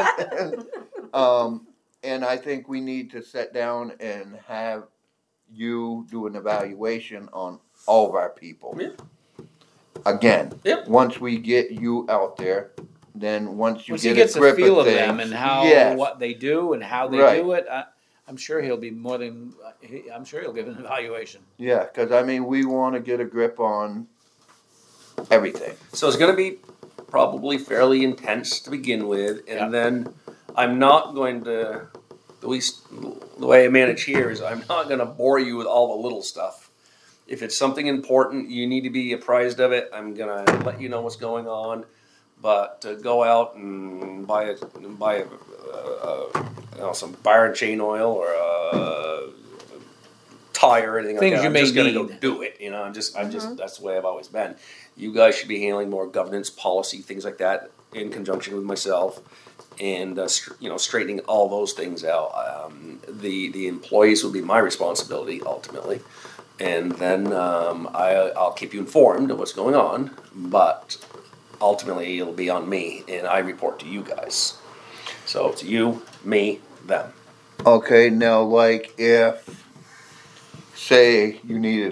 And I think we need to sit down and have you do an evaluation on all of our people. Yeah. Again, Yep. once we get you out there, then once you Once he get gets a a grip feel of of things, them and how yes, what they do and how they Right. do it, I'm sure he'll be more than. I'm sure he'll give an evaluation. yeah, because I mean, we want to get a grip on everything. So it's going to be probably fairly intense to begin with, and Yeah. then I'm not going to, at least the way I manage here is I'm not going to bore you with all the little stuff. If it's something important, you need to be apprised of it. I'm going to let you know what's going on. But to go out and buy some bar and chain oil or a tire or anything Things like that, you I'm may just going to go need. do it. You know, I'm just that's the way I've always been. You guys should be handling more governance, policy, things like that in conjunction with myself, and straightening all those things out. The employees will be my responsibility ultimately, and then I'll keep you informed of what's going on. But ultimately, it'll be on me, and I report to you guys. So it's you, me, them. Okay, now like if, say, you needed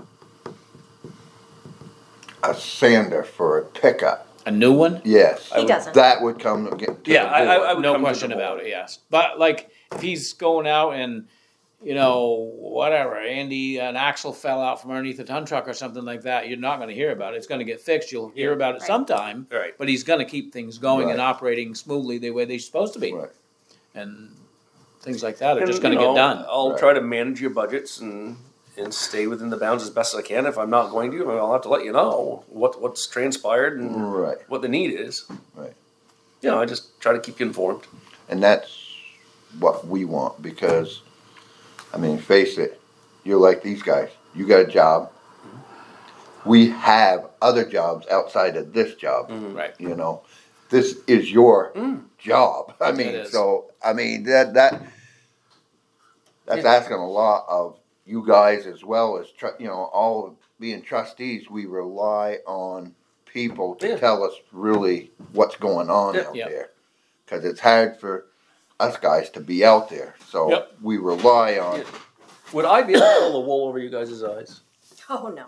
a sander for a pickup, A new one? yes, He doesn't. that would come again. To Yeah, the I board. would No come to question the about board. it. Yes, but like if he's going out and whatever, Andy, an axle fell out from underneath a ton truck or something like that, you're not going to hear about it. It's going to get fixed. You'll hear Yeah. about it Right. sometime, Right. but he's going to keep things going and Right. operating smoothly the way they're supposed to be, Right. and things like that are And, just going to you get know, done. I'll Right. try to manage your budgets and stay within the bounds as best as I can. If I'm not going to, I'll have to let you know what's transpired and Right. what the need is. Right. You know, I just try to keep you informed. And that's what we want, because, I mean, face it, you're like these guys. You got a job. We have other jobs outside of this job. Right. You know, this is your job. I mean, It is. so I mean that's asking a lot of you guys as well as all being trustees. We rely on people to Yeah. tell us really what's going on Yep. out Yep. there, because it's hard for us guys to be out there. So Yep. we rely on. Yeah. Would I be able to pull the wool over you guys' eyes? Oh, no.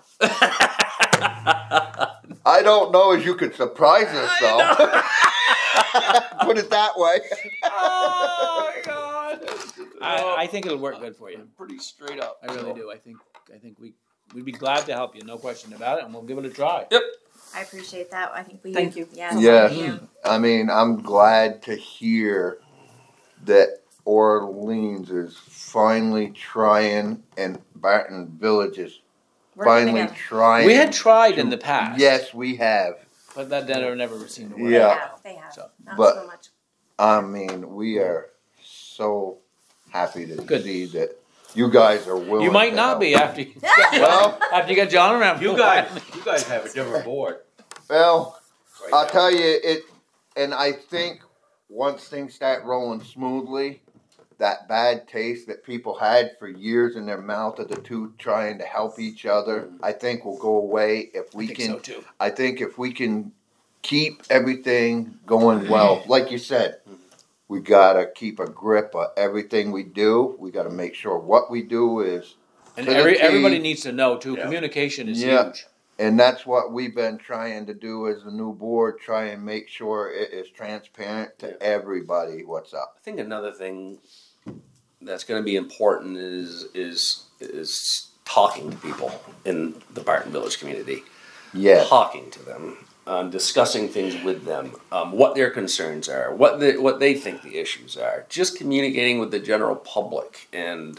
I don't know if you could surprise us though. Put it that way. Oh my God! I think it'll work good for you. Pretty straight up. I really do. I think we'd be glad to help you, no question about it, and we'll give it a try. Yep. I appreciate that. I think we. Thank you. Yes. Yes. Thank you. I mean, I'm glad to hear that Orleans is finally trying, and Barton Village is Working finally together. trying. We had tried in the past. Yes, we have. But that never seemed to work. They Yeah. have. They have. So, Not but- so much. I mean, we are so happy to Good. see that you guys are willing. You might to not help. be after you Well, after you get John around. You guys have a different board. well, right I'll now. tell you it, and I think once things start rolling smoothly, that bad taste that people had for years in their mouth of the two trying to help each other, I think will go away if I we think can. so too. I think if we can keep everything going well, like you said, we gotta keep a grip of everything we do. We gotta make sure what we do is, And to the everybody T. needs to know too. Yeah. Communication is Yeah. huge. and that's what we've been trying to do as a new board. Try and make sure it is transparent to everybody what's up. I think another thing that's going to be important is talking to people in the Barton Village community. Yes. Talking to them, discussing things with them, what their concerns are, what they think the issues are. Just communicating with the general public, and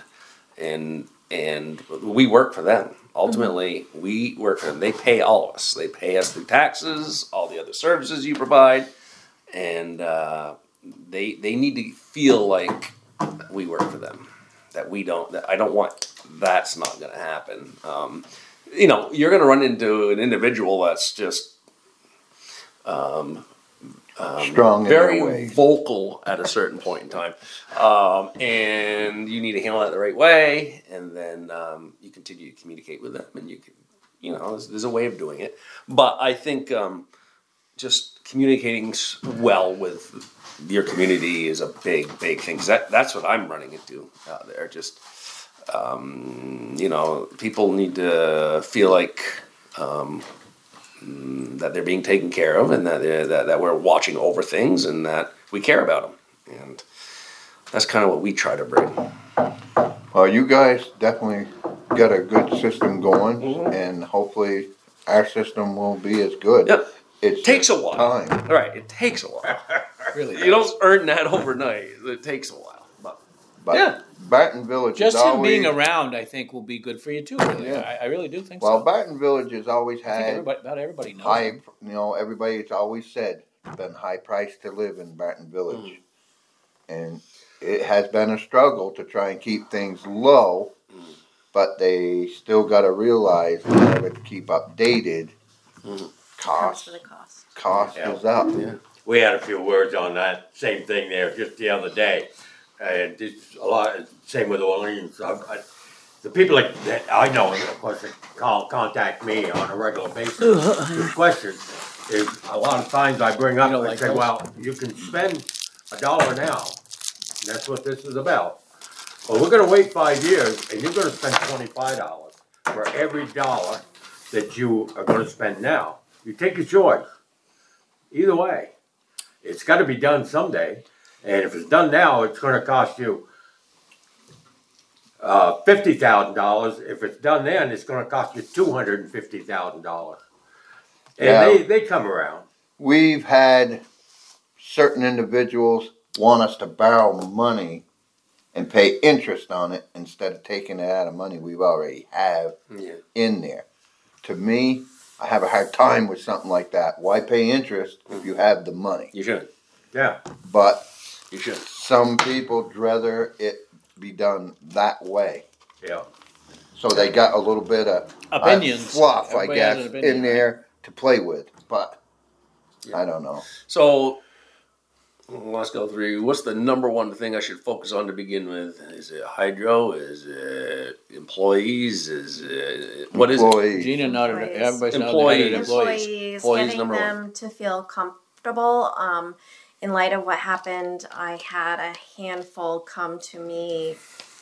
we work for them. Ultimately, we work for them. They pay all of us. They pay us through taxes, all the other services you provide. and they need to feel like we work for them. That we don't. That I don't want. That's not going to happen. You're going to run into an individual that's just Strong in their very ways. vocal at a certain point in time, and you need to handle that the right way, and then you continue to communicate with them, and you can, there's a way of doing it. But I think just communicating well with your community is a big thing. 'Cause that's what I'm running into out there. Just people need to feel like. That they're being taken care of, and that we're watching over things, and that we care about them, and that's kind of what we try to bring. Well, you guys definitely got a good system going, and hopefully our system will be as good. Yep. It Takes a while. Time. Right, it takes a while. Really You don't earn that overnight. It takes a while, But Yeah. Barton Village Just is him always, being around, I think, will be good for you too. Really. Yeah. I really do think well, so. Barton Village has always I think had about everybody knows. high, him. everybody's always said it's been high price to live in Barton Village. And it has been a struggle to try and keep things low, but they still got to realize in order to keep updated, Cost for the cost. cost Yeah. is up. Yeah. We had a few words on that same thing there just the other day. And it's a lot, same with Orleans. The people that I know, of course, that contact me on a regular basis with questions, is a lot of times I bring up, You don't I like say, those? well, you can spend $1 now. That's what this is about. Well, we're gonna wait 5 years, and you're gonna spend $25 for every dollar that you are gonna spend now. You take your choice. Either way, it's gotta be done someday, and if it's done now, it's gonna cost you $50,000. If it's done then, it's gonna cost you $250,000. And Yeah. they come around. We've had certain individuals want us to borrow money and pay interest on it instead of taking it out of money we've already have Yeah. in there. To me, I have a hard time with something like that. Why pay interest if you have the money? You should. Yeah. But You should. some people rather it be done that way. Yeah. So they got a little bit of Opinions. fluff, I Everybody has guess, an opinion, in right? there to play with. But Yeah. I don't know. So let's go through. What's the number one thing I should focus on to begin with? Is it hydro? Is it employees? Is it what is it? Employees. Gina nodded. Employees. Everybody's nodded. Employees. Employees. Employees Getting number one. them to feel comfortable. In light of what happened, I had a handful come to me.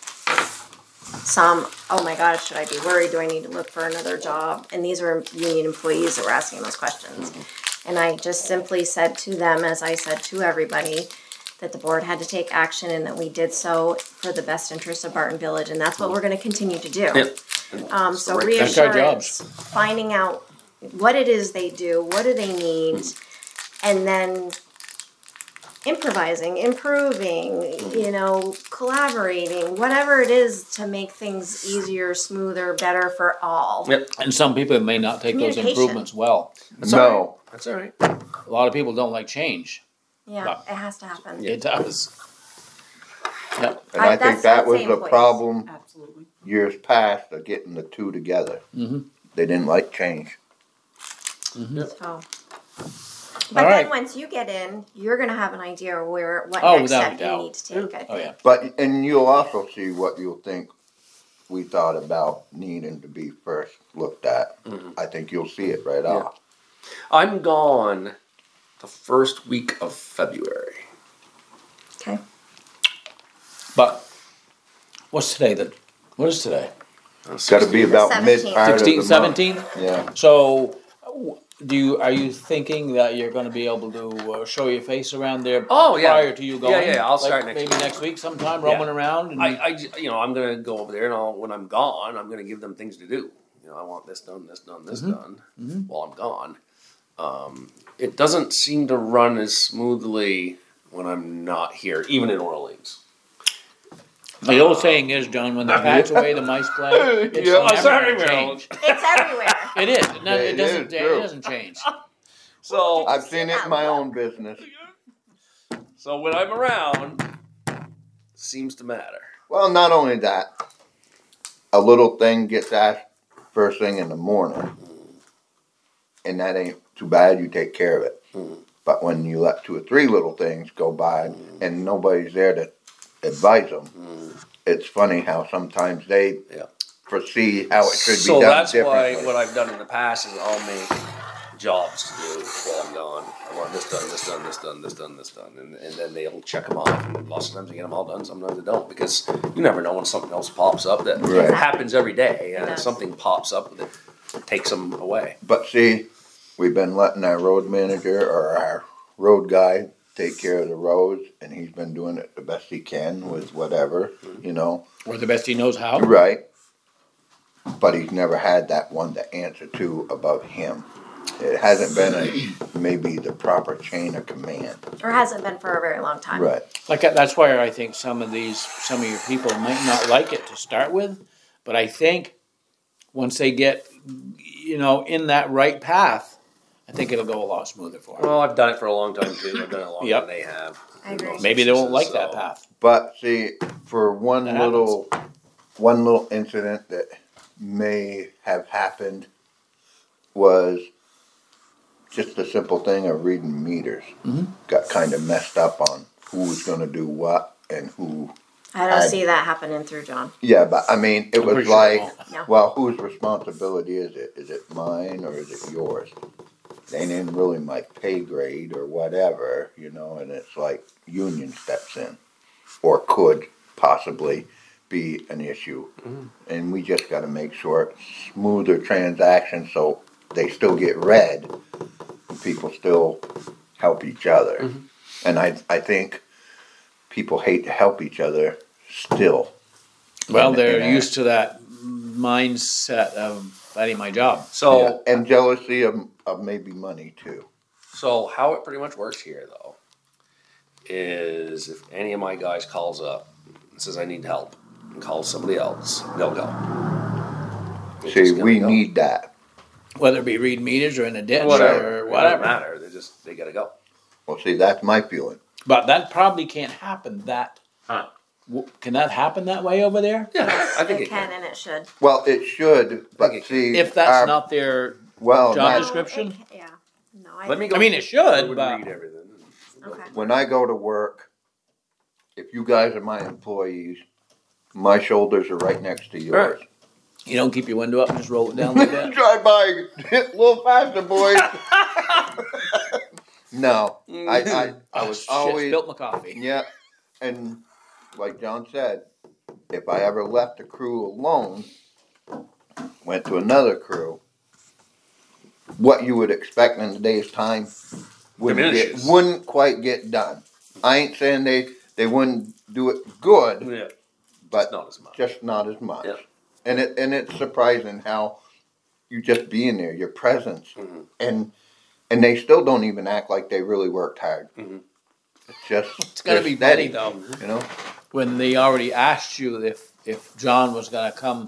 Some, oh my gosh, should I be worried? Do I need to look for another job? And these were union employees that were asking those questions. And I just simply said to them, as I said to everybody, that the board had to take action and that we did so for the best interest of Barton Village. And that's what we're going to continue to do. Yep. So Right. That's our reassurance, jobs. finding out what it is they do, what do they need, and then improvising, improving, collaborating, whatever it is to make things easier, smoother, better for all. Yep. And some people may not take those Communication. improvements well. No. That's all right. A lot of people don't like change. Yeah, But- it has to happen. It does. Yep. And I think that was I'd say the employees. problem Absolutely. years past of getting the two together. Mhm. They didn't like change. So. But All right. then once you get in, you're gonna have an idea of what Oh, next without a step you doubt. need to take. I think. Oh yeah. And you'll also see what you'll think we thought about needing to be first looked at. I think you'll see it right off. I'm gone the first week of February. Okay. But what's today? What is today? It's got to be about 17th. mid part of the 16th, month. 17th? Yeah. So, are you thinking that you're going to be able to show your face around there Oh, yeah. prior to you going? Yeah, I'll Like start next maybe week. next week sometime, Yeah. roaming around. And I'm gonna go over there, and when I'm gone, I'm gonna give them things to do. I want this done, this done, this done while I'm gone. It doesn't seem to run as smoothly when I'm not here, even in Orleans. the old saying is, John, when the cat's away, the mice play. It's Yeah. never Sorry, gonna Marilyn. change. It's everywhere. It is. Yeah, It doesn't. is It true. doesn't change. So I've seen it in my own business. So when I'm around, seems to matter. Well, not only that, a little thing gets asked first thing in the morning, and that ain't too bad. You take care of it. But when you let 2 or 3 little things go by and nobody's there to advise them, it's funny how sometimes they Yeah. foresee how it should So be done that's differently. why what I've done in the past is I'll make jobs to do while I'm gone. I want this done, this done, this done, this done, this done, and then they'll check them off. And lots of times they get them all done, sometimes they don't, because you never know when something else pops up that Right. happens every day, and does. something pops up that takes them away. But see, we've been letting our road manager or our road guy take care of the roads, and he's been doing it the best he can with whatever, you know. Or the best he knows how. Right. But he's never had that one to answer to above him. It hasn't been maybe the proper chain of command. Or hasn't been for a very long time. Right. Like that's why I think some of your people might not like it to start with, but I think once they get, in that right path, I think it'll go a lot smoother for them. Well, I've done it for a long time too. I've done it longer Yep. than they have. I agree. Maybe they won't like that So- path. But see, for one That little incident that may have happened was just the simple thing of reading meters. Got kind of messed up on who's going to do what and who. I don't see that happening through John. Yeah, but I mean, it I'm was pretty sure like, it won't. well, whose responsibility is it? Is it mine or is it yours? They ain't really my pay grade or whatever, and it's like union steps in or could possibly be an issue. And we just got to make sure it's smoother transaction so they still get read and people still help each other. And I think people hate to help each other still. Well, And- they're and, used to that mindset of that ain't my job. So, yeah, and jealousy of maybe money too. So how it pretty much works here, though, is if any of my guys calls up and says I need help and calls somebody else, they'll go. They're See, just gonna we go. need that. Whether it be read meters or in a ditch whatever. or It whatever. doesn't matter. They gotta go. Well, see, that's my feeling. But that probably can't happen that. Huh. Can that happen that way over there? Yeah, I think It it can can. and it should. Well, it should, but it see, If that's our- not their well, job that- description? Yeah. No, Let me go. I mean, it I should, would but read everything. Okay. when I go to work, if you guys are my employees, my shoulders are right next to yours. you don't keep your window up and just roll it down like that. Drive by a little faster, boys. No, I Oh, was shit, always spilt my coffee. yeah, and like John said, if I ever left a crew alone, went to another crew, what you would expect in a day's time Diminishes. wouldn't quite get done. I ain't saying they wouldn't do it good, Yeah, but not as much. just not as much. Yeah. And it's surprising how you just being there, your presence, and they still don't even act like they really worked hard. It's just It's gotta they're be steady, funny though. you know. When they already asked you if John was gonna come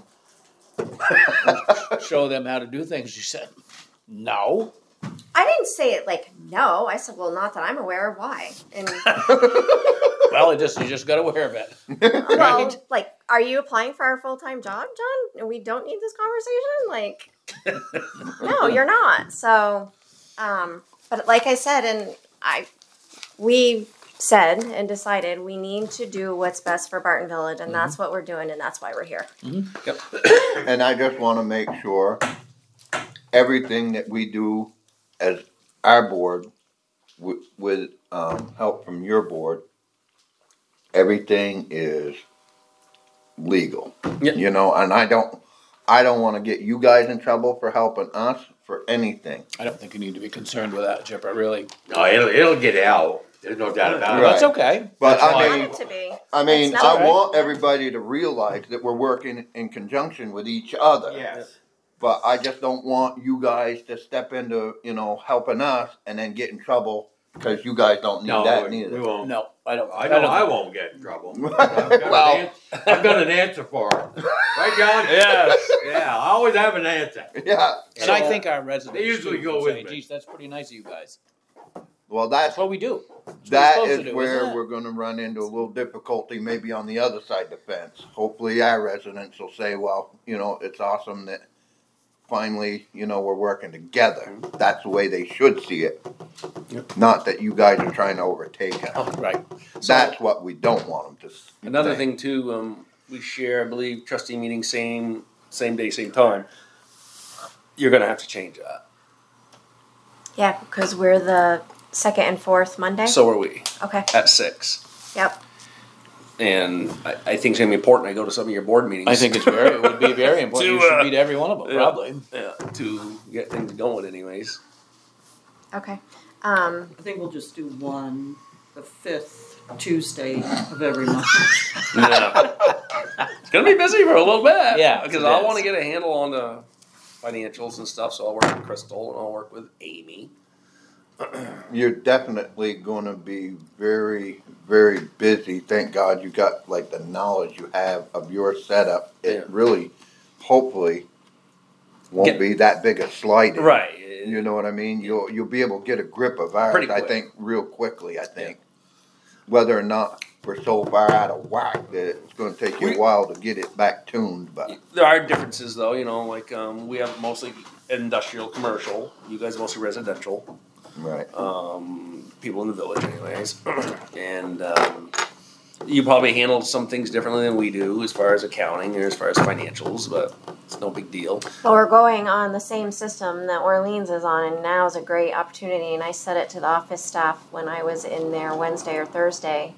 show them how to do things, you said no. I didn't say it like no. I said, well, not that I'm aware of why. And Well, you just got aware of it. well, like, are you applying for our full time job, John? And we don't need this conversation. Like, no, you're not. So, but like I said, and we said and decided we need to do what's best for Barton Village, and that's what we're doing, and that's why we're here. And I just want to make sure everything that we do as our board, with help from your board, everything is legal. Yeah. You know, and I don't want to get you guys in trouble for helping us for anything. I don't think you need to be concerned with that, Chipper. Really, No, it'll get out. There's no doubt about Right. that's okay. But That's I why- I mean, want it to be. I mean, It's I not- want everybody to realize that we're working in conjunction with each other. it. Yes. But I just don't want you guys to step into, helping us and then get in trouble because you guys don't need No, that we neither. won't. No, I don't. I know don't- I won't get in trouble. Well- I've got an answer for it. Right, John? Yes. Yeah, I always have an answer. Yeah. And I so- think our residents They usually too go would with say, me. geez, that's pretty nice of you guys. Well, That's what we do. That's what we're that supposed to is do, where isn't it? we're gonna run into a little difficulty maybe on the other side of the fence. Hopefully our residents will say, well, it's awesome that finally, we're working together. That's the way they should see it. Yep. Not that you guys are trying to overtake us. Right. That's what we don't want them to. Another think. thing too, we share, I believe, trustee meeting same day, same time. You're gonna have to change that. Yeah, because we're the second and fourth Monday. So are we, Okay. at 6. Yep. And I think it's gonna be important I go to some of your board meetings. I think it would be very important. You should be to every one of them, yeah. probably. Yeah, to get things going anyways. Okay. I think we'll just do one, the 5th Tuesday of every month. Yeah. It's gonna be busy for a little bit. Yeah, Because it I is. wanna get a handle on the financials and stuff, so I'll work with Crystal and I'll work with Amy. You're definitely gonna be very, very busy. Thank God you got like the knowledge you have of your setup. It Yeah. really, hopefully, won't Get- be that big a slide. Right. You know what I mean? You'll be able to get a grip of ours, Pretty I quick. think, real quickly, I think. Whether or not we're so far out of whack that it's gonna take you a while to get it back tuned, but. There are differences though, like we have mostly industrial, commercial. You guys are mostly residential. Right. People in the village anyways. And you probably handle some things differently than we do as far as accounting or as far as financials, but it's no big deal. Well, we're going on the same system that Orleans is on, and now is a great opportunity. And I said it to the office staff when I was in there Wednesday or Thursday.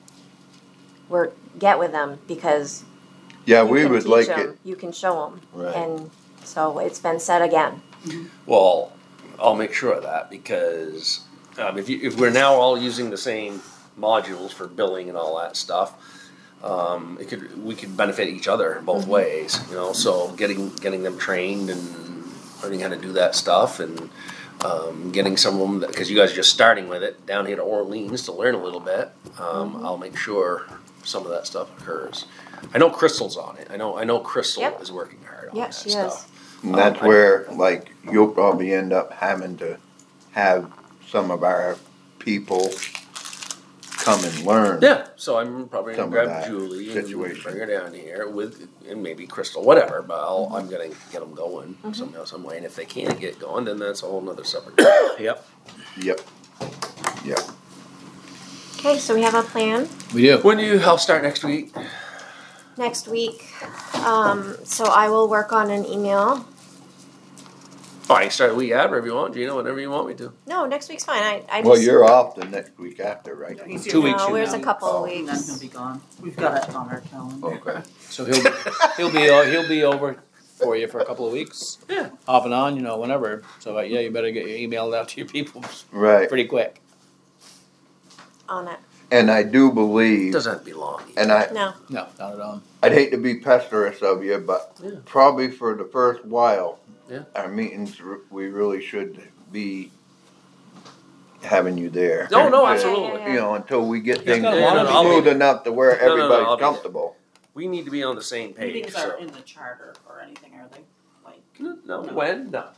Get with them because Yeah, you we can would teach like them, it. you can show them, Right. and so it's been said again. Well, I'll make sure of that because if we're now all using the same modules for billing and all that stuff, we could benefit each other both ways. So getting them trained and learning how to do that stuff and getting some of them because you guys are just starting with it down here to Orleans to learn a little bit. I'll make sure some of that stuff occurs. I know Crystal's on it. I know Crystal Yep. is working hard on Yeah, that she stuff. And that's where, like, you'll probably end up having to have some of our people come and learn. Yeah, so I'm probably Some gonna of grab that Julie and situation. bring her down here and maybe Crystal, whatever. But I'm gonna get them going somehow, some way. And if they can't get going, then that's a whole nother separate. Yep. Yep. Yep. Okay, so we have a plan We do. When I'll start next week. next week. So I will work on an email. Oh, I can start a week after if you want, Gina, whenever you want me to. No, next week's fine. I Well, just, you're off the next week after, right? He's 2 here weeks no, from there's now. a couple of and then he'll weeks. be gone. We've got it on our calendar. Okay. So he'll be over for you for a couple of weeks. Yeah. Off and on, whenever. So yeah, you better get your email out to your people Right. pretty quick. On it. And I do It believe, doesn't have to be long. and No. No, not at all. I'd hate to be pesterish of you, but Yeah. probably for the first while, Yeah. our meetings, we really should be having you there. No, no, Uh, absolutely. Yeah. Until we get He's things got a lot of smooth people. enough to where No, I'll everybody's be there. comfortable. We need to be on the same page. Meetings So. aren't in the charter or anything, are they? Like, No, No. when? No.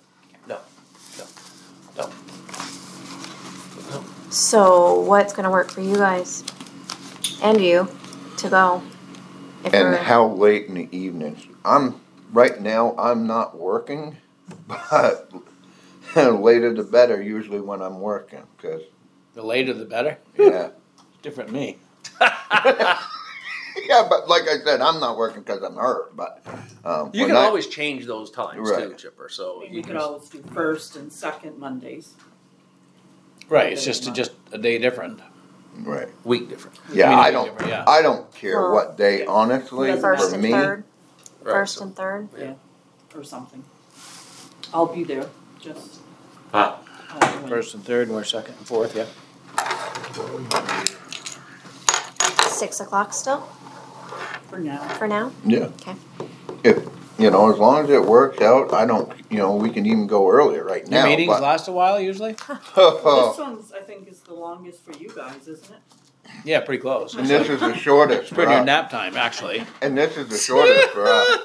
So what's gonna work for you guys and you to go? If And we're- how late in the evenings? Right now, I'm not working, but later the better, usually when I'm working, cause, The later the better. yeah. Different than me. Yeah, but like I said, I'm not working cause I'm hurt, but, You when can I- always change those times too, Right. Chipper. So we could always do first and second Mondays. Right. It's just a day different. Right. week different. Yeah, Community I don't, different, yeah. I don't care Well, what day, honestly, first for and me. third, Right, first so- and third. Or something. I'll be there, just. Huh. First and third, and we're second and fourth. Yeah. 6 o'clock still For now. for now. Yeah. Okay. If, as long as it works out, I don't, we can even go earlier right Your now, meetings but. last a while usually. This one's, I think, is the longest for you guys, isn't it? Yeah, pretty close. And this is the shortest for Pretty near us. nap time, actually. And this is the shortest for us.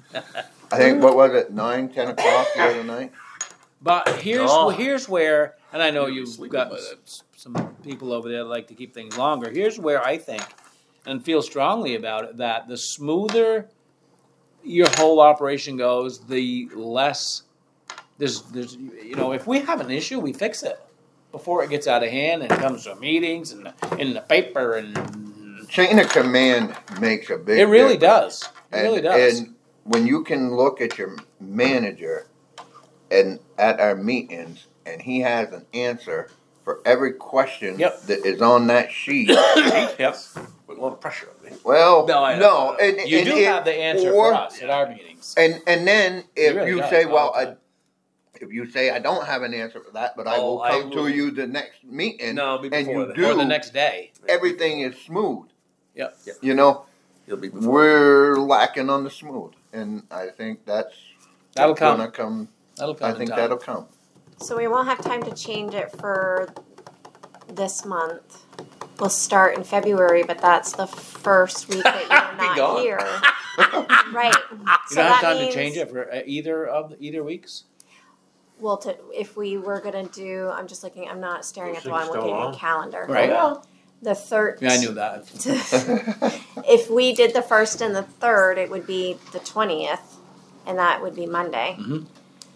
I think, what was it, 9, 10 o'clock the other night? But here's Oh. here's where And I know You'll be you've sleeping got by then. some people over there that like to keep things longer. Here's where I think, and feel strongly about it, that the smoother your whole operation goes, the less there's if we have an issue, we fix it before it gets out of hand and comes to meetings and in the paper, and Chain of command makes a big it really difference. does. It really does. And when you can look at your manager and at our meetings, and he has an answer for every question Yep. that is on that sheet. Yep. Put a lot of pressure on me. Well, No, I know. no, and, You and do it- have the answer or- for us at our meetings. And then if really you does, say, all well, the time. if you say I don't have an answer for that, but I Oh, will I come will- to you the next meeting, No, it'll be and before you that. do, Or the next day. everything is smooth. Yep. You know, It'll be before. we're lacking on the smooth, and I think that's That'll come. gonna come. That'll come I in think time. that'll come. So we won't have time to change it for this month. We'll start in February, but that's the first week that you're Be not gone. here. Right. You don't have time to change it for either weeks? Well, if we were gonna do, I'm just looking. I'm not staring at the wall. I'm Still looking at on? a calendar. Right. The third. Yeah, I knew that. If we did the first and the third, it would be the 20th, and that would be Monday. Mhm.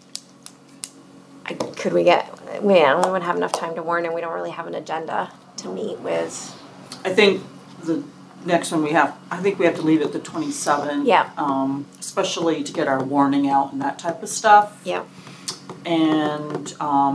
Could we get? We wouldn't have enough time to warn, and we don't really have an agenda to meet with. I think the next one I think we have to leave it the 27th. Yeah. Especially to get our warning out and that type of stuff. Yeah. And,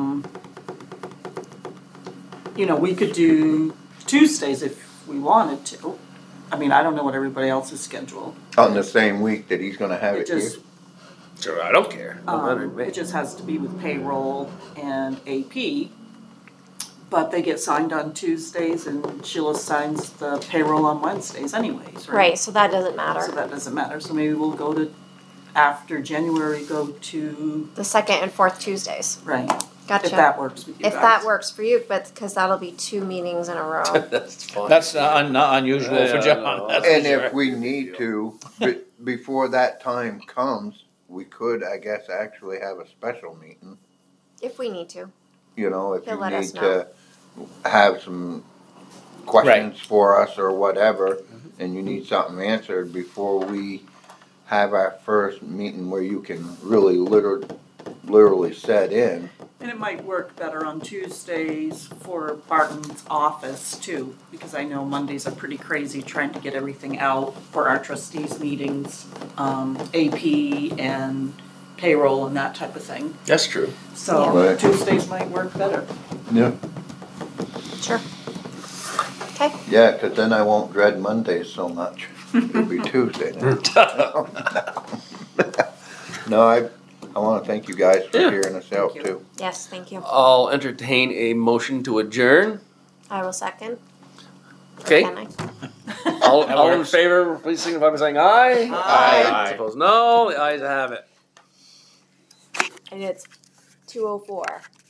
we could do Tuesdays if we wanted to. I mean, I don't know what everybody else's schedule. On the same week that he's gonna have It it here. just, Sure, I don't care. Don't matter to me. it just has to be with payroll and AP. But they get signed on Tuesdays and Sheila signs the payroll on Wednesdays anyways, right? Right. So that doesn't So matter. that doesn't matter. So maybe we'll go to, after January, go to, The second and fourth Tuesdays. right, Gotcha. if that works with you If guys. that works for you, but because that'll be 2 meetings in a row. That's fine. That's not unusual Yeah, for John. no. That's for And sure. if we need to, before that time comes, we could, I guess, actually have a special meeting. If we need to. You know, if He'll you let us need to have some questions for us or whatever, and you need something answered before we have our first meeting where you can really literally set in. And it might work better on Tuesdays for Barton's office too, because I know Mondays are pretty crazy trying to get everything out for our trustees meetings, AP and payroll and that type of thing. That's true. So Yeah. Right. Tuesdays might work better. Yeah. Sure. Okay. Yeah, 'cause then I won't dread Mondays so much. It'll be Tuesday then. No, I wanna thank you guys for Yeah. hearing us out you. too. Yes. Thank you. I'll entertain a motion to adjourn. I will second. Okay. Can I? All in works. favor, please signify by saying aye. Aye. Opposed, no. The ayes have it. And it's 2:04.